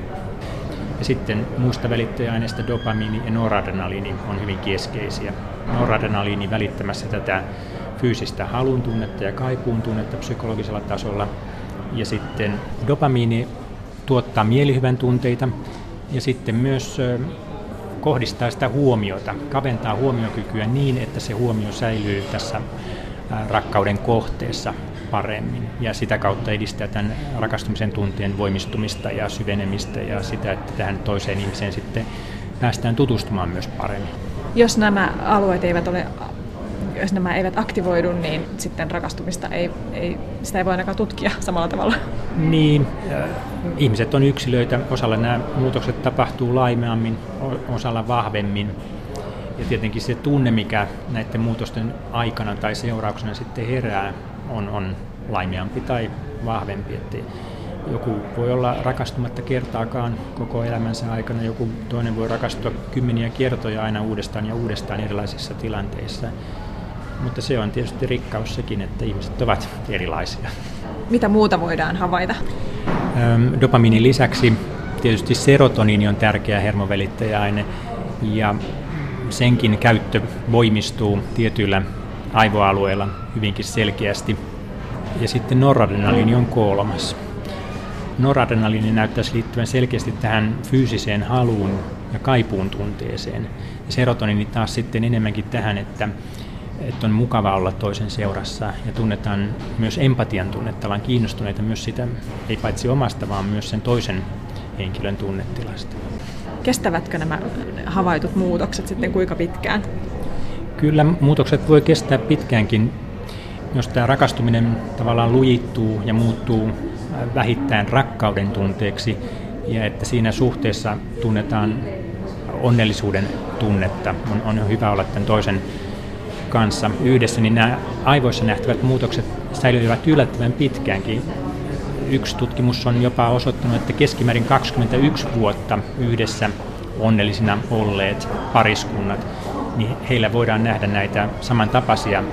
Ja sitten muista välittäjäaineista dopamiini ja noradrenaliini on hyvin keskeisiä. Noradrenaliini välittämässä tätä fyysistä halun tunnetta ja kaipuun tunnetta psykologisella tasolla. Ja sitten dopamiini tuottaa mielihyvän tunteita ja sitten myös kohdistaa sitä huomiota, kaventaa huomiokykyä niin, että se huomio säilyy tässä rakkauden kohteessa paremmin ja sitä kautta edistää tämän rakastumisen tunteen voimistumista ja syvenemistä ja sitä, että tähän toiseen ihmiseen sitten päästään tutustumaan myös paremmin. Jos nämä alueet eivät ole, jos nämä eivät aktivoidu, niin sitten rakastumista ei, ei, sitä ei voi ainakaan tutkia samalla tavalla. Niin, äh, ihmiset on yksilöitä, osalla nämä muutokset tapahtuu laimeammin, osalla vahvemmin. Ja tietenkin se tunne, mikä näiden muutosten aikana tai seurauksena sitten herää, on, on laimeampi tai vahvempi. Että joku voi olla rakastumatta kertaakaan koko elämänsä aikana, joku toinen voi rakastua kymmeniä kertoja aina uudestaan ja uudestaan erilaisissa tilanteissa. Mutta se on tietysti rikkaus sekin, että ihmiset ovat erilaisia. Mitä muuta voidaan havaita? Dopamiinin lisäksi tietysti serotoniini on tärkeä hermovälittäjäaine ja senkin käyttö voimistuu tietyillä aivoalueilla hyvinkin selkeästi. Ja sitten noradrenaliini on kolmas. Noradrenaliini näyttäisi liittyvän selkeästi tähän fyysiseen haluun ja kaipuun tunteeseen. Ja serotoniini taas sitten enemmänkin tähän, että, että on mukava olla toisen seurassa ja tunnetaan myös empatian tunnetta, ollaan kiinnostuneita myös sitä, ei paitsi omasta, vaan myös sen toisen henkilön tunnetilasta. Kestävätkö nämä havaitut muutokset sitten kuinka pitkään? Kyllä muutokset voi kestää pitkäänkin, jos tämä rakastuminen tavallaan lujittuu ja muuttuu vähittäin rakkauden tunteeksi ja että siinä suhteessa tunnetaan onnellisuuden tunnetta, on, on hyvä olla tämän toisen kanssa yhdessä, niin nämä aivoissa nähtävät muutokset säilyvät yllättävän pitkäänkin. Yksi tutkimus on jopa osoittanut, että keskimäärin kaksikymmentäyksi vuotta yhdessä onnellisina olleet pariskunnat, niin heillä voidaan nähdä näitä samantapaisia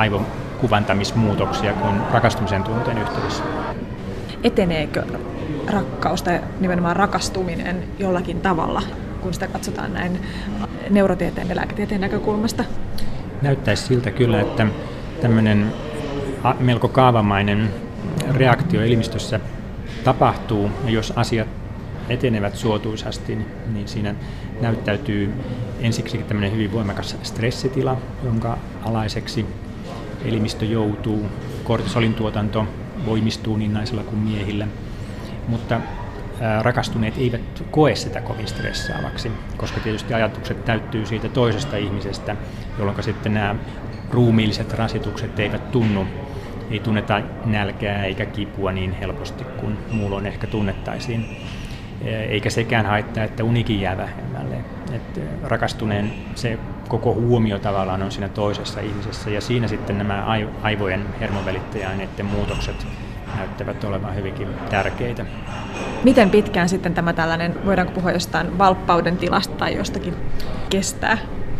aivokuvantamismuutoksia kuin rakastumisen tunteen yhteydessä. Eteneekö rakkaus tai nimenomaan rakastuminen jollakin tavalla, kun sitä katsotaan näin neurotieteen ja lääketieteen näkökulmasta? Näyttäisi siltä kyllä, että tämmöinen melko kaavamainen reaktio elimistössä tapahtuu, ja jos asiat etenevät suotuisasti, niin siinä näyttäytyy ensiksi tämmöinen hyvin voimakas stressitila, jonka alaiseksi elimistö joutuu. Kortisolin tuotanto voimistuu niin naisilla kuin miehillä, mutta rakastuneet eivät koe sitä kovin stressaavaksi, koska tietysti ajatukset täyttyy siitä toisesta ihmisestä, jolloin sitten nämä ruumiilliset rasitukset eivät tunnu. Ei tunneta nälkää eikä kipua niin helposti kuin muulloin ehkä tunnettaisiin. Eikä sekään haittaa, että unikin jää vähemmälle. Että rakastuneen se koko huomio tavallaan on siinä toisessa ihmisessä, ja siinä sitten nämä aivojen hermovälittäjäaineiden muutokset näyttävät olevan hyvinkin tärkeitä. Miten pitkään sitten tämä tällainen, voidaanko puhua jostain valppauden tilasta tai jostakin kestää?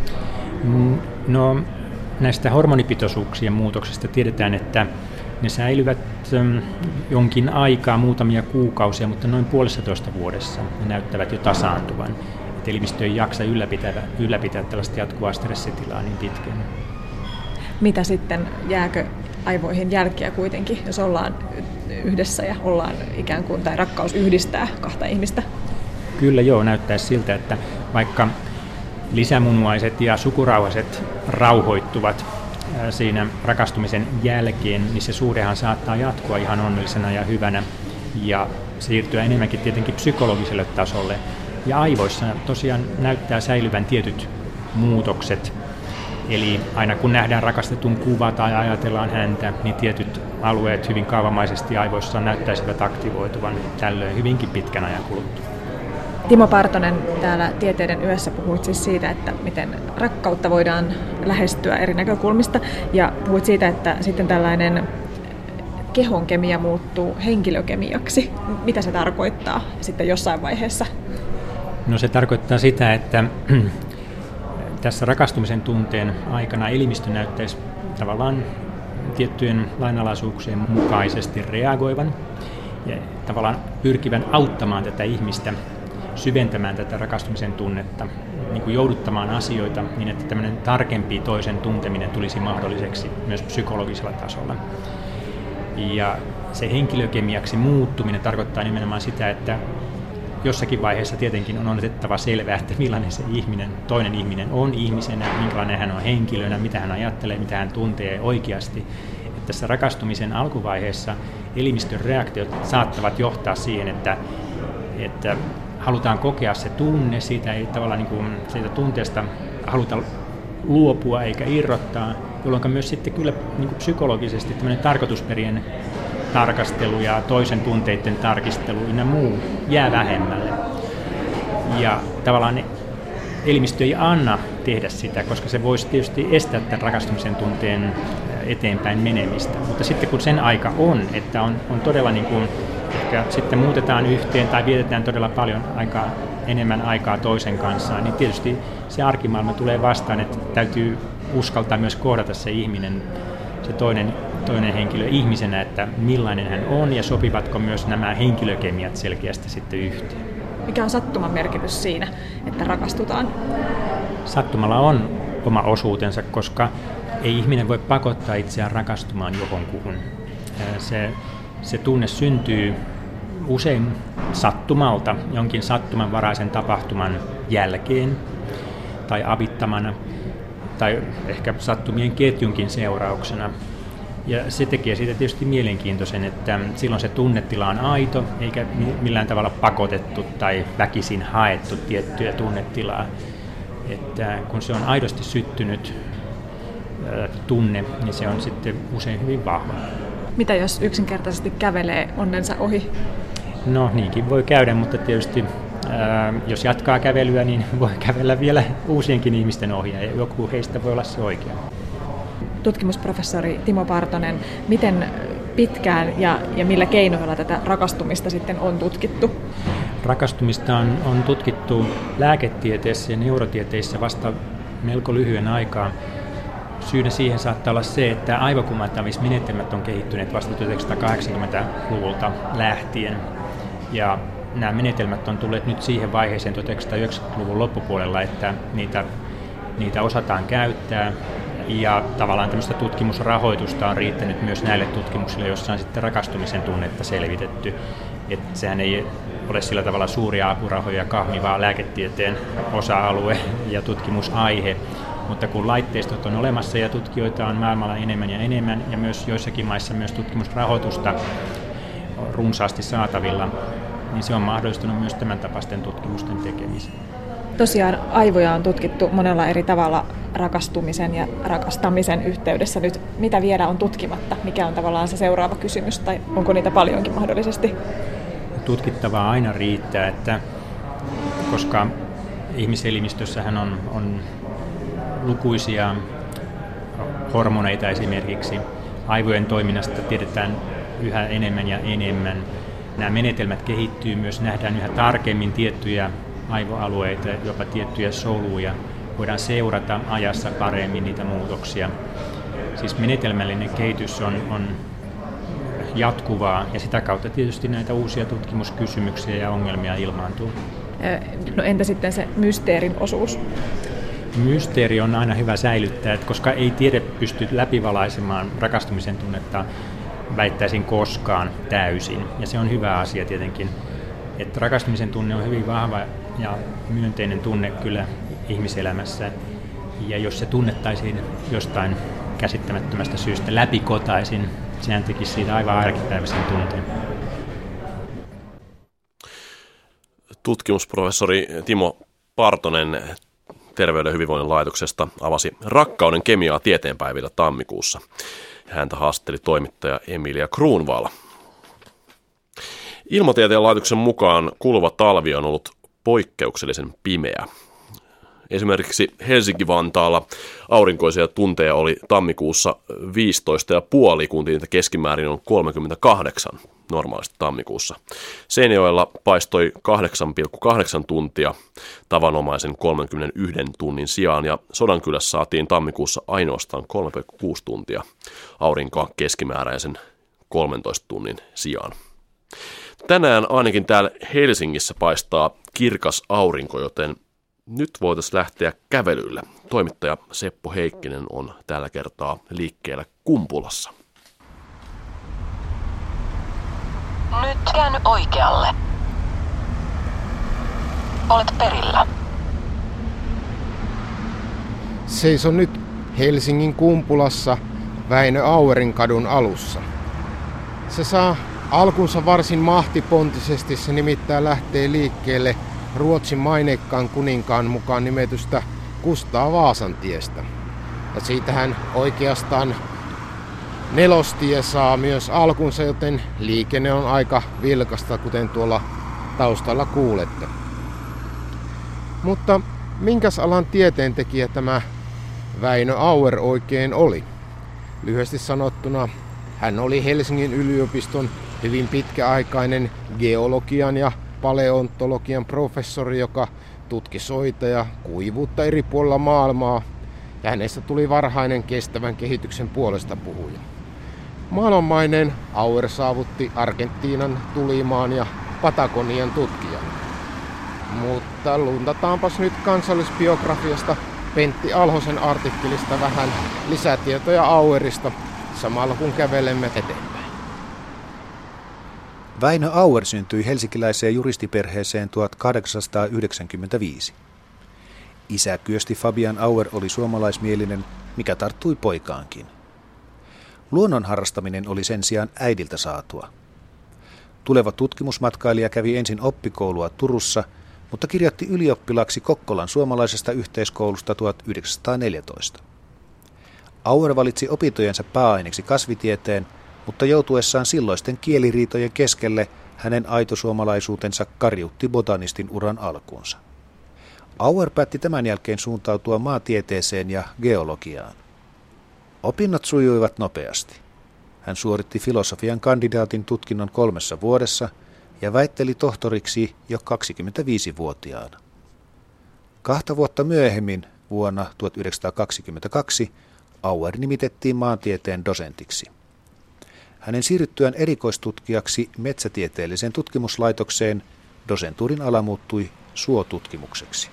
No, näistä hormonipitoisuuksien muutoksista tiedetään, että ne säilyvät jonkin aikaa, muutamia kuukausia, mutta noin puolessatoista vuodessa ne näyttävät jo tasaantuvan. Et elimistö ei jaksa ylläpitää, ylläpitää tällaista jatkuvaa stressitilaa niin pitkään. Mitä sitten, jääkö aivoihin jälkiä kuitenkin, jos ollaan yhdessä ja ollaan ikään kuin, tai rakkaus yhdistää kahta ihmistä? Kyllä joo, näyttäisi siltä, että vaikka lisämunuaiset ja sukurauhaset rauhoittuvat siinä rakastumisen jälkeen, niin se suhdehan saattaa jatkua ihan onnellisena ja hyvänä ja siirtyä enemmänkin tietenkin psykologiselle tasolle. Ja aivoissa tosiaan näyttää säilyvän tietyt muutokset. Eli aina kun nähdään rakastetun kuva tai ajatellaan häntä, niin tietyt alueet hyvin kaavamaisesti aivoissa näyttäisivät aktivoituvan tällöin hyvinkin pitkän ajan kuluttua. Timo Partonen, täällä Tieteiden yössä puhuit siis siitä, että miten rakkautta voidaan lähestyä eri näkökulmista, ja puhuit siitä, että sitten tällainen kehon kemia muuttuu henkilökemiaksi. Mitä se tarkoittaa sitten jossain vaiheessa? No se tarkoittaa sitä, että tässä rakastumisen tunteen aikana elimistö näyttäisi tavallaan tiettyjen lainalaisuuksien mukaisesti reagoivan ja tavallaan pyrkivän auttamaan tätä ihmistä syventämään tätä rakastumisen tunnetta, niin kuin jouduttamaan asioita niin, että tämmöinen tarkempi toisen tunteminen tulisi mahdolliseksi myös psykologisella tasolla. Ja se henkilökemiaksi muuttuminen tarkoittaa nimenomaan sitä, että jossakin vaiheessa tietenkin on otettava selvää, että millainen se ihminen, toinen ihminen on ihmisenä, minkälainen hän on henkilönä, mitä hän ajattelee, mitä hän tuntee oikeasti. Että tässä rakastumisen alkuvaiheessa elimistön reaktiot saattavat johtaa siihen, että, että halutaan kokea se tunne, siitä ei tavallaan niin kuin siitä tunteesta haluta luopua eikä irrottaa, jolloin myös sitten kyllä niin kuin psykologisesti tämmöinen tarkoitusperien tarkastelu ja toisen tunteiden tarkistelu ynnä muu jää vähemmälle. Ja tavallaan elimistö ei anna tehdä sitä, koska se voisi tietysti estää tämän rakastumisen tunteen eteenpäin menemistä. Mutta sitten kun sen aika on, että on, on todella niin kuin, ehkä sitten muutetaan yhteen tai vietetään todella paljon aikaa, enemmän aikaa toisen kanssa, niin tietysti se arkimaailma tulee vastaan, että täytyy uskaltaa myös kohdata se ihminen, se toinen, toinen henkilö ihmisenä, että millainen hän on ja sopivatko myös nämä henkilökemiat selkeästi sitten yhteen. Mikä on sattuman merkitys siinä, että rakastutaan? Sattumalla on oma osuutensa, koska ei ihminen voi pakottaa itseään rakastumaan johonkuhun. Se, se tunne syntyy usein sattumalta, jonkin sattumanvaraisen tapahtuman jälkeen tai avittamana tai ehkä sattumien ketjunkin seurauksena. Ja se tekee siitä tietysti mielenkiintoisen, että silloin se tunnetila on aito, eikä millään tavalla pakotettu tai väkisin haettu tiettyä tunnetilaa. Että kun se on aidosti syttynyt tunne, niin se on sitten usein hyvin vahva. Mitä jos yksinkertaisesti kävelee onnensa ohi? No niinkin voi käydä, mutta tietysti ää, jos jatkaa kävelyä, niin voi kävellä vielä uusienkin ihmisten ohi ja joku heistä voi olla se oikea. Tutkimusprofessori Timo Partonen, miten pitkään ja, ja millä keinoilla tätä rakastumista sitten on tutkittu? Rakastumista on, on tutkittu lääketieteessä ja neurotieteissä vasta melko lyhyen aikaa. Syynä siihen saattaa olla se, että aivokumartamismenetelmät on kehittyneet vasta tuhatyhdeksänsataakahdeksankymmentäluvulta lähtien. Ja nämä menetelmät on tulleet nyt siihen vaiheeseen tuhatyhdeksänsataayhdeksänkymmentäluvun loppupuolella, että niitä, niitä osataan käyttää. Ja tavallaan tämmöistä tutkimusrahoitusta on riittänyt myös näille tutkimuksille, joissa on sitten rakastumisen tunnetta selvitetty. Että sehän ei ole sillä tavalla suuria apurahoja kahmivaa lääketieteen osa-alue ja tutkimusaihe. Mutta kun laitteistot on olemassa ja tutkijoita on maailmalla enemmän ja enemmän ja myös joissakin maissa myös tutkimusrahoitusta runsaasti saatavilla, niin se on mahdollistanut myös tämän tapaisten tutkimusten tekemisen. Tosiaan aivoja on tutkittu monella eri tavalla rakastumisen ja rakastamisen yhteydessä. Nyt mitä vielä on tutkimatta? Mikä on tavallaan se seuraava kysymys tai onko niitä paljonkin mahdollisesti? Tutkittavaa aina riittää, että koska ihmiselimistössähän on, on lukuisia hormoneita esimerkiksi. Aivojen toiminnasta tiedetään yhä enemmän ja enemmän. Nämä menetelmät kehittyy myös, nähdään yhä tarkemmin tiettyjä aivoalueita, jopa tiettyjä soluja. Voidaan seurata ajassa paremmin niitä muutoksia. Siis menetelmällinen kehitys on, on jatkuvaa ja sitä kautta tietysti näitä uusia tutkimuskysymyksiä ja ongelmia ilmaantuu. No entä sitten se mysteerin osuus? Mysteeri on aina hyvä säilyttää, että koska ei tiede pysty läpivalaisemaan rakastumisen tunnetta, väittäisin koskaan täysin. Ja se on hyvä asia tietenkin, että rakastumisen tunne on hyvin vahva ja myönteinen tunne kyllä ihmiselämässä. Ja jos se tunnettaisiin jostain käsittämättömästä syystä läpikotaisin, sehän tekisi siitä aivan arkipäiväisen tunteen. Tutkimusprofessori Timo Partonen Terveyden ja hyvinvoinnin laitoksesta avasi Rakkauden kemiaa tieteenpäivillä tammikuussa. Häntä haastatteli toimittaja Emilia Kruunval. Ilmatieteen laitoksen mukaan kuluva talvi on ollut poikkeuksellisen pimeä. Esimerkiksi Helsinki-Vantaalla aurinkoisia tunteja oli tammikuussa viisitoista pilkku viisi, kun niitä keskimäärin on kolmekymmentäkahdeksan normaalisti tammikuussa. Seinäjoella paistoi kahdeksan pilkku kahdeksan tuntia tavanomaisen kolmekymmentäyksi tunnin sijaan ja Sodankylässä saatiin tammikuussa ainoastaan kolme pilkku kuusi tuntia aurinkoa keskimääräisen kolmentoista tunnin sijaan. Tänään ainakin täällä Helsingissä paistaa kirkas aurinko, joten nyt voitaisiin lähteä kävelylle. Toimittaja Seppo Heikkinen on tällä kertaa liikkeellä Kumpulassa. Nyt käänny oikealle. Olet perillä. Seison nyt Helsingin Kumpulassa Väinö Auerin kadun alussa. Se saa alkunsa varsin mahtipontisesti, se nimittäin lähtee liikkeelle Ruotsin maineikkaan kuninkaan mukaan nimetystä Kustaa Vaasan tiestä. Ja siitähän oikeastaan nelostie saa myös alkunsa, joten liikenne on aika vilkasta, kuten tuolla taustalla kuulette. Mutta minkäs alan tieteentekijä tämä Väinö Auer oikein oli? Lyhyesti sanottuna hän oli Helsingin yliopiston hyvin pitkäaikainen geologian ja paleontologian professori, joka tutki soita ja kuivuutta eri puolilla maailmaa, ja hänestä tuli varhainen kestävän kehityksen puolesta puhuja. Maailmanmainen Auer saavutti Argentiinan, Tulimaan ja Patagonian tutkijan. Mutta luntataanpas nyt kansallisbiografiasta Pentti Alhosen artikkelista vähän lisätietoja Auerista samalla kun kävelemme eteenpäin. Väinö Auer syntyi helsinkiläiseen juristiperheeseen tuhatkahdeksansataayhdeksänkymmentäviisi. Isä Kyösti Fabian Auer oli suomalaismielinen, mikä tarttui poikaankin. Luonnon harrastaminen oli sen sijaan äidiltä saatua. Tuleva tutkimusmatkailija kävi ensin oppikoulua Turussa, mutta kirjoitti ylioppilaaksi Kokkolan suomalaisesta yhteiskoulusta tuhatyhdeksänsataaneljätoista. Auer valitsi opintojensa pääaineeksi kasvitieteen, mutta joutuessaan silloisten kieliriitojen keskelle hänen aitosuomalaisuutensa karjutti botanistin uran alkuunsa. Auer päätti tämän jälkeen suuntautua maatieteeseen ja geologiaan. Opinnot sujuivat nopeasti. Hän suoritti filosofian kandidaatin tutkinnon kolmessa vuodessa ja väitteli tohtoriksi jo kaksikymmentäviisivuotiaana. Kahta vuotta myöhemmin, vuonna tuhatyhdeksänsataakaksikymmentäkaksi, Auer nimitettiin maantieteen dosentiksi. Hänen siirryttyään erikoistutkijaksi metsätieteelliseen tutkimuslaitokseen dosentuurin ala muuttui suotutkimukseksi.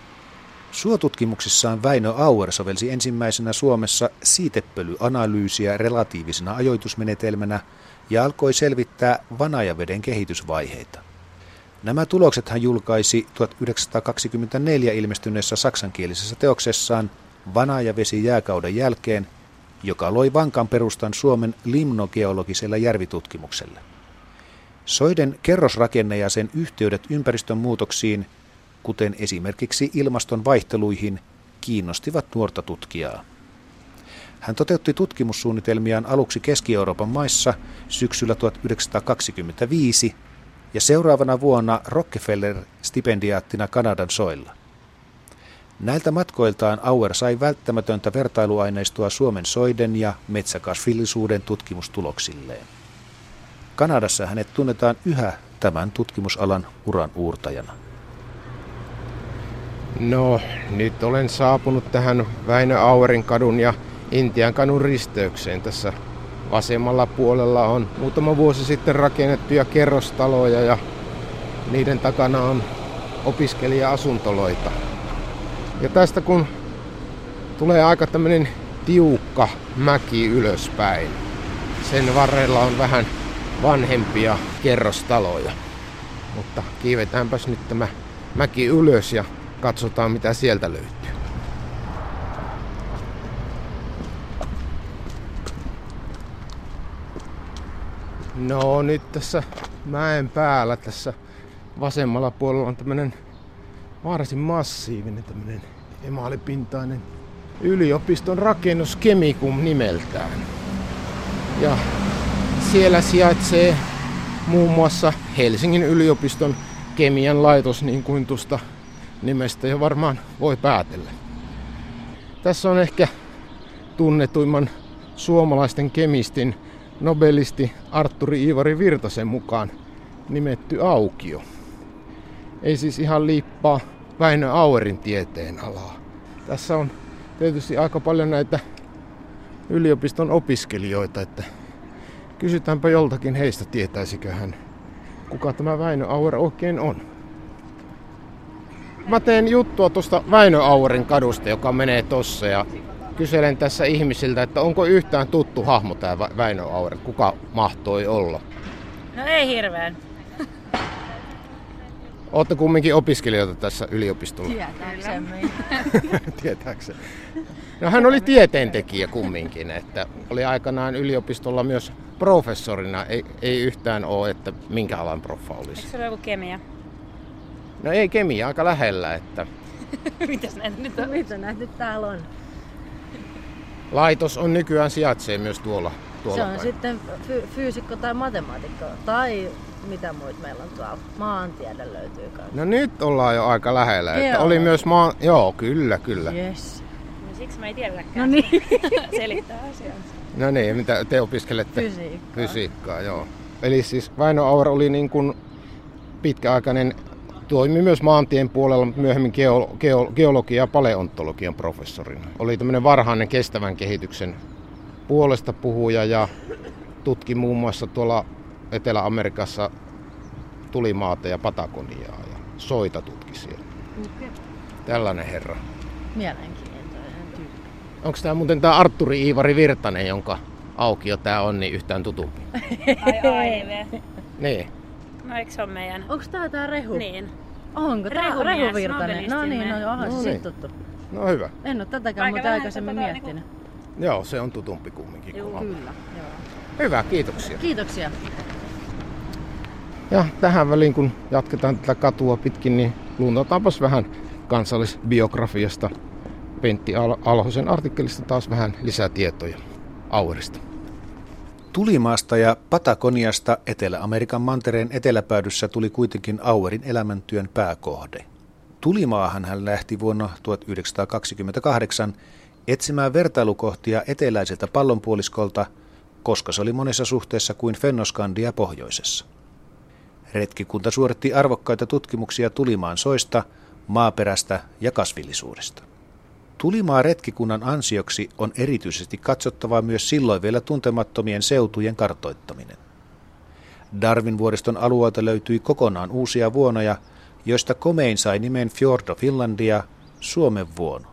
Suotutkimuksissaan Väinö Auer sovelsi ensimmäisenä Suomessa siitepölyanalyysiä relatiivisena ajoitusmenetelmänä ja alkoi selvittää vanajaveden kehitysvaiheita. Nämä tulokset hän julkaisi tuhatyhdeksänsataakaksikymmentäneljä ilmestyneessä saksankielisessä teoksessaan Vanajavesi jääkauden jälkeen, joka loi vankan perustan Suomen limnogeologiselle järvitutkimukselle. Soiden kerrosrakenne ja sen yhteydet ympäristön muutoksiin, kuten esimerkiksi ilmaston vaihteluihin, kiinnostivat nuorta tutkijaa. Hän toteutti tutkimussuunnitelmiaan aluksi Keski-Euroopan maissa syksyllä tuhatyhdeksänsataakaksikymmentäviisi ja seuraavana vuonna Rockefeller-stipendiaattina Kanadan soilla. Näiltä matkoiltaan Auer sai välttämätöntä vertailuaineistoa Suomen soiden ja metsäkasvillisuuden tutkimustuloksilleen. Kanadassa hänet tunnetaan yhä tämän tutkimusalan uran uurtajana. No, nyt olen saapunut tähän Väinö Auerin kadun ja Intian kadun risteykseen. Tässä vasemmalla puolella on muutama vuosi sitten rakennettuja kerrostaloja ja niiden takana on opiskelija-asuntoloita. Ja tästä kun tulee aika tämmöinen tiukka mäki ylöspäin, sen varrella on vähän vanhempia kerrostaloja. Mutta kiivetäänpäs nyt tämä mäki ylös ja katsotaan mitä sieltä löytyy. No nyt tässä mäen päällä tässä vasemmalla puolella on tämmönen varsin massiivinen tämmönen emaalipintainen yliopiston rakennus Chemicum nimeltään. Ja siellä sijaitsee muun muassa Helsingin yliopiston kemian laitos, niin kuin tuosta nimestä jo varmaan voi päätellä. Tässä on ehkä tunnetuimman suomalaisten kemistin nobelisti Artturi Iivari Virtasen mukaan nimetty aukio. Ei siis ihan liippaa Väinö Auerin tieteen alaa. Tässä on tietysti aika paljon näitä yliopiston opiskelijoita, että kysytäänpä joltakin heistä, tietäisikö hän, kuka tämä Väinö Auer oikein on. Mä teen juttua tuosta Väinö Auerin kadusta, joka menee tossa, ja kyselen tässä ihmisiltä, että onko yhtään tuttu hahmo tämä Väinö Auer, kuka mahtoi olla? No ei hirveän. Ootte kumminkin opiskelijoita tässä yliopistolla? Tietääksemme. Tietääksemme. No hän oli tieteentekijä kumminkin, että oli aikanaan yliopistolla myös professorina. Ei, ei yhtään ole, että minkä alan proffa olisi. Eikö se ole joku kemia? No ei kemia, aika lähellä. Että... Mitäs näitä nyt on? Mitä näitä nyt täällä on? Laitos on nykyään sijaitsee myös tuolla, tuolla Se on päin. sitten fy- fyysikko tai matemaatikko tai mitä muut meillä on tuolla. Maantiede löytyy kanssa. No nyt ollaan jo aika lähellä. Että oli myös maa... Joo, kyllä, kyllä. Yes. No siksi mä ei tiedäkään. No niin. Selittää asiansa. No niin, mitä te opiskelette? Fysiikkaa. Fysiikkaa, joo. Eli siis Väinö Auer oli niin kuin pitkäaikainen, toimi myös maantien puolella, mutta myöhemmin geo, geo, geologia- ja paleontologian professorina. Oli tämmöinen varhainen kestävän kehityksen puolesta puhuja ja tutki muun muassa tuolla Etelä-Amerikassa tulimaata ja Patagoniaa ja soita tutki siellä. Okay. Tällainen herra. Mielenkiintoinen tyyppi. Onko tämä muuten tämä Artturi Iivari Virtanen, jonka aukio tämä on, niin yhtään tutumpi? Ai aive. Niin. No eikö se ole meidän? Onko tää tää Rehu? Niin. Onko tää Rehumies, Rehu Virtanen? No niin, no onhan No se niin. sit tuttu. No hyvä. En oo tätäkään Aika muuten vähän aikaisemmin tätä miettinyt. Joo, se on tutumpi kumminkin. Joo, kuin Kyllä, joo. Hyvä, kiitoksia. Kiitoksia. Ja tähän väliin, kun jatketaan tätä katua pitkin, niin luntataanpas vähän kansallisbiografiasta. Pentti Al- Alhosen artikkelista taas vähän lisätietoja Auerista. Tulimaasta ja Patagoniasta Etelä-Amerikan mantereen eteläpäädyssä tuli kuitenkin Auerin elämäntyön pääkohde. Tulimaahan hän lähti vuonna tuhatyhdeksänsataakaksikymmentäkahdeksan etsimään vertailukohtia eteläiseltä pallonpuoliskolta, koska se oli monessa suhteessa kuin Fennoskandia pohjoisessa. Retkikunta suoritti arvokkaita tutkimuksia Tulimaan soista, maaperästä ja kasvillisuudesta. Tulimaa retkikunnan ansioksi on erityisesti katsottavaa myös silloin vielä tuntemattomien seutujen kartoittaminen. Darwin-vuoriston alueelta löytyi kokonaan uusia vuonoja, joista komein sai nimen Fjord of Finlandia, Suomen vuono.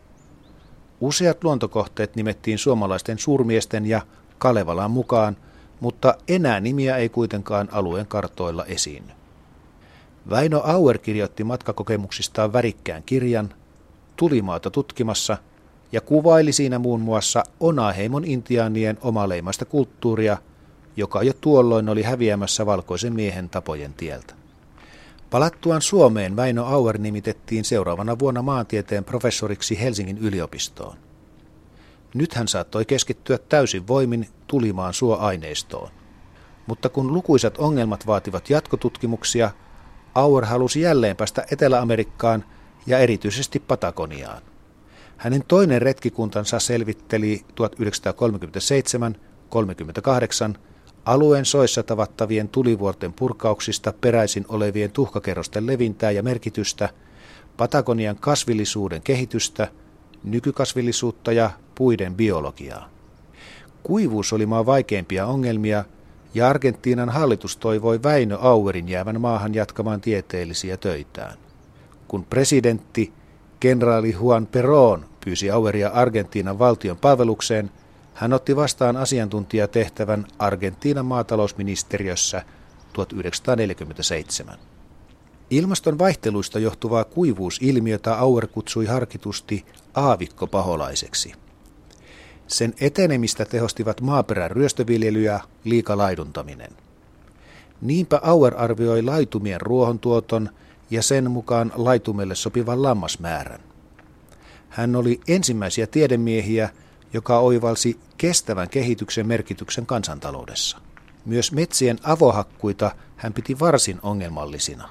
Useat luontokohteet nimettiin suomalaisten suurmiesten ja Kalevalan mukaan, mutta enää nimiä ei kuitenkaan alueen kartoilla esiinny. Väinö Auer kirjoitti matkakokemuksistaan värikkään kirjan Tulimaata tutkimassa ja kuvaili siinä muun muassa Onaheimon intiaanien omaleimaista kulttuuria, joka jo tuolloin oli häviämässä valkoisen miehen tapojen tieltä. Palattuaan Suomeen Väinö Auer nimitettiin seuraavana vuonna maantieteen professoriksi Helsingin yliopistoon. Nyt hän saattoi keskittyä täysin voimin Tulimaan suoaineistoon. Mutta kun lukuisat ongelmat vaativat jatkotutkimuksia, Auer halusi jälleen päästä Etelä-Amerikkaan ja erityisesti Patagoniaan. Hänen toinen retkikuntansa selvitteli tuhatyhdeksänsataakolmekymmentäseitsemän kolmekymmentäkahdeksan alueen soissa tavattavien tulivuorten purkauksista peräisin olevien tuhkakerrosten levintää ja merkitystä, Patagonian kasvillisuuden kehitystä, nykykasvillisuutta ja puiden biologiaa. Kuivuus oli maan vaikeimpia ongelmia, ja Argentiinan hallitus toivoi Väinö Auerin jäävän maahan jatkamaan tieteellisiä töitään. Kun presidentti, kenraali Juan Perón pyysi Aueria Argentiinan valtion palvelukseen, hän otti vastaan asiantuntijatehtävän Argentiinan maatalousministeriössä tuhatyhdeksänsataaneljäkymmentäseitsemän. Ilmaston vaihteluista johtuvaa kuivuusilmiötä Auer kutsui harkitusti aavikkopaholaiseksi. Sen etenemistä tehostivat maaperän ryöstöviljely ja liikalaiduntaminen. Niinpä Auer arvioi laitumien ruohontuoton ja sen mukaan laitumelle sopivan lammasmäärän. Hän oli ensimmäisiä tiedemiehiä, joka oivalsi kestävän kehityksen merkityksen kansantaloudessa. Myös metsien avohakkuita hän piti varsin ongelmallisina.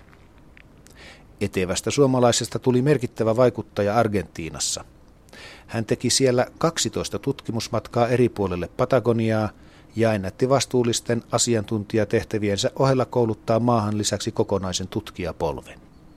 Etevästä suomalaisesta tuli merkittävä vaikuttaja Argentiinassa. Hän teki siellä kaksitoista tutkimusmatkaa eri puolille Patagoniaa ja ennätti vastuullisten asiantuntijatehtäviensä ohella kouluttaa maahan lisäksi kokonaisen tutkijapolven.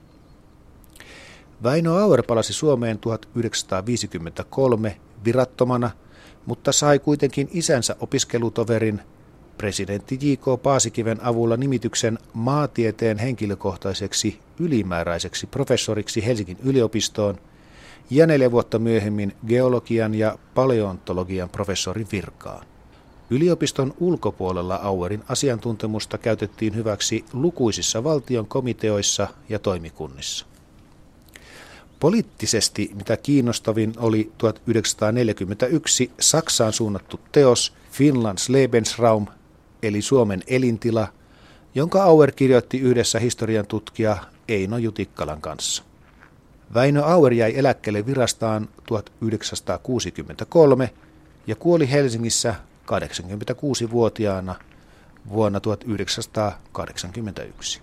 Väinö Auer palasi Suomeen tuhatyhdeksänsataaviisikymmentäkolme virattomana, mutta sai kuitenkin isänsä opiskelutoverin, presidentti J K Paasikiven avulla nimityksen maatieteen henkilökohtaiseksi ylimääräiseksi professoriksi Helsingin yliopistoon ja neljä vuotta myöhemmin geologian ja paleontologian professorin virkaan. Yliopiston ulkopuolella Auerin asiantuntemusta käytettiin hyväksi lukuisissa valtion komiteoissa ja toimikunnissa. Poliittisesti mitä kiinnostavin oli tuhatyhdeksänsataaneljäkymmentäyksi Saksaan suunnattu teos Finlands Lebensraum, eli Suomen elintila, jonka Auer kirjoitti yhdessä historian tutkija Eino Jutikkalan kanssa. Väinö Auer jäi eläkkeelle virastaan tuhatyhdeksänsataakuusikymmentäkolme ja kuoli Helsingissä kahdeksankymmentäkuusivuotiaana vuonna tuhatyhdeksänsataakahdeksankymmentäyksi.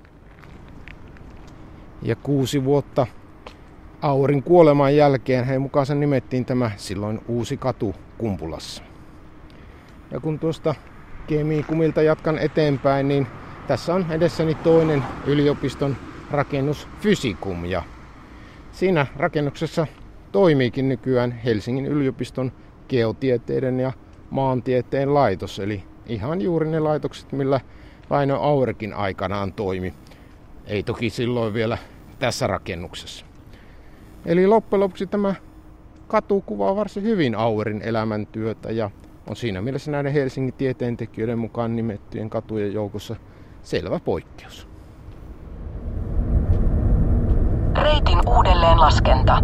Ja kuusi vuotta Auerin kuoleman jälkeen hänen mukaansa nimettiin tämä silloin uusi katu Kumpulassa. Ja kun tuosta Kemikumilta jatkan eteenpäin, niin tässä on edessäni toinen yliopiston rakennus Fysikum. Ja siinä rakennuksessa toimiikin nykyään Helsingin yliopiston geotieteiden ja maantieteen laitos. Eli ihan juuri ne laitokset, millä Väinö Auerkin aikanaan toimi. Ei toki silloin vielä tässä rakennuksessa. Eli loppujen lopuksi tämä katu kuvaa varsin hyvin Auerin elämäntyötä ja on siinä mielessä näiden Helsingin tieteentekijöiden mukaan nimettyjen katujen joukossa selvä poikkeus. Reitin uudelleenlaskenta.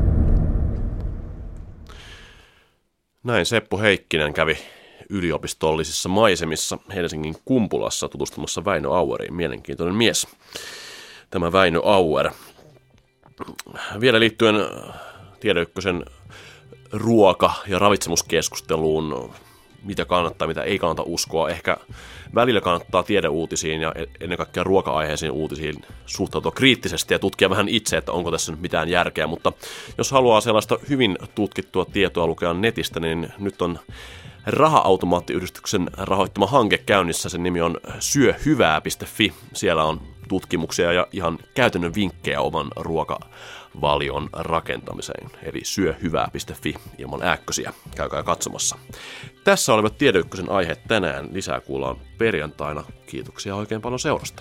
Näin Seppo Heikkinen kävi yliopistollisissa maisemissa Helsingin Kumpulassa tutustumassa Väinö Aueriin. Mielenkiintoinen mies, tämä Väinö Auer. Vielä liittyen Tiedeykkösen ruoka- ja ravitsemuskeskusteluun, mitä kannattaa, mitä ei kannata uskoa. Ehkä välillä kannattaa tiedeuutisiin ja ennen kaikkea ruoka-aiheisiin uutisiin suhtautua kriittisesti ja tutkia vähän itse, että onko tässä nyt mitään järkeä. Mutta jos haluaa sellaista hyvin tutkittua tietoa lukea netistä, niin nyt on Raha-automaattiyhdistyksen rahoittama hanke käynnissä. Sen nimi on syö hyvää piste fi. Siellä on tutkimuksia ja ihan käytännön vinkkejä oman ruokavalion rakentamiseen. Eli syö hyvää piste fi ilman ääkkösiä. Käykää katsomassa. Tässä olivat Tiedeykkösen aiheet tänään. Lisää kuullaan perjantaina. Kiitoksia oikein paljon seurasta.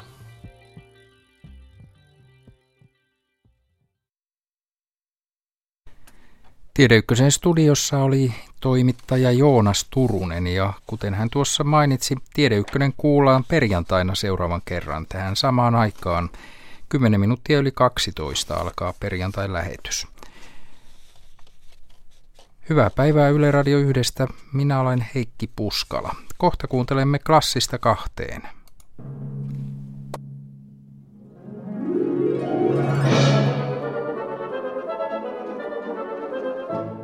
Tiedeykkösen studiossa oli toimittaja Joonas Turunen ja kuten hän tuossa mainitsi, Tiedeykkönen kuullaan perjantaina seuraavan kerran tähän samaan aikaan. kymmenen minuuttia yli kaksitoista alkaa perjantain lähetys. Hyvää päivää Yle Radio yhdestä. Minä olen Heikki Puskala. Kohta kuuntelemme Klassista kahteen.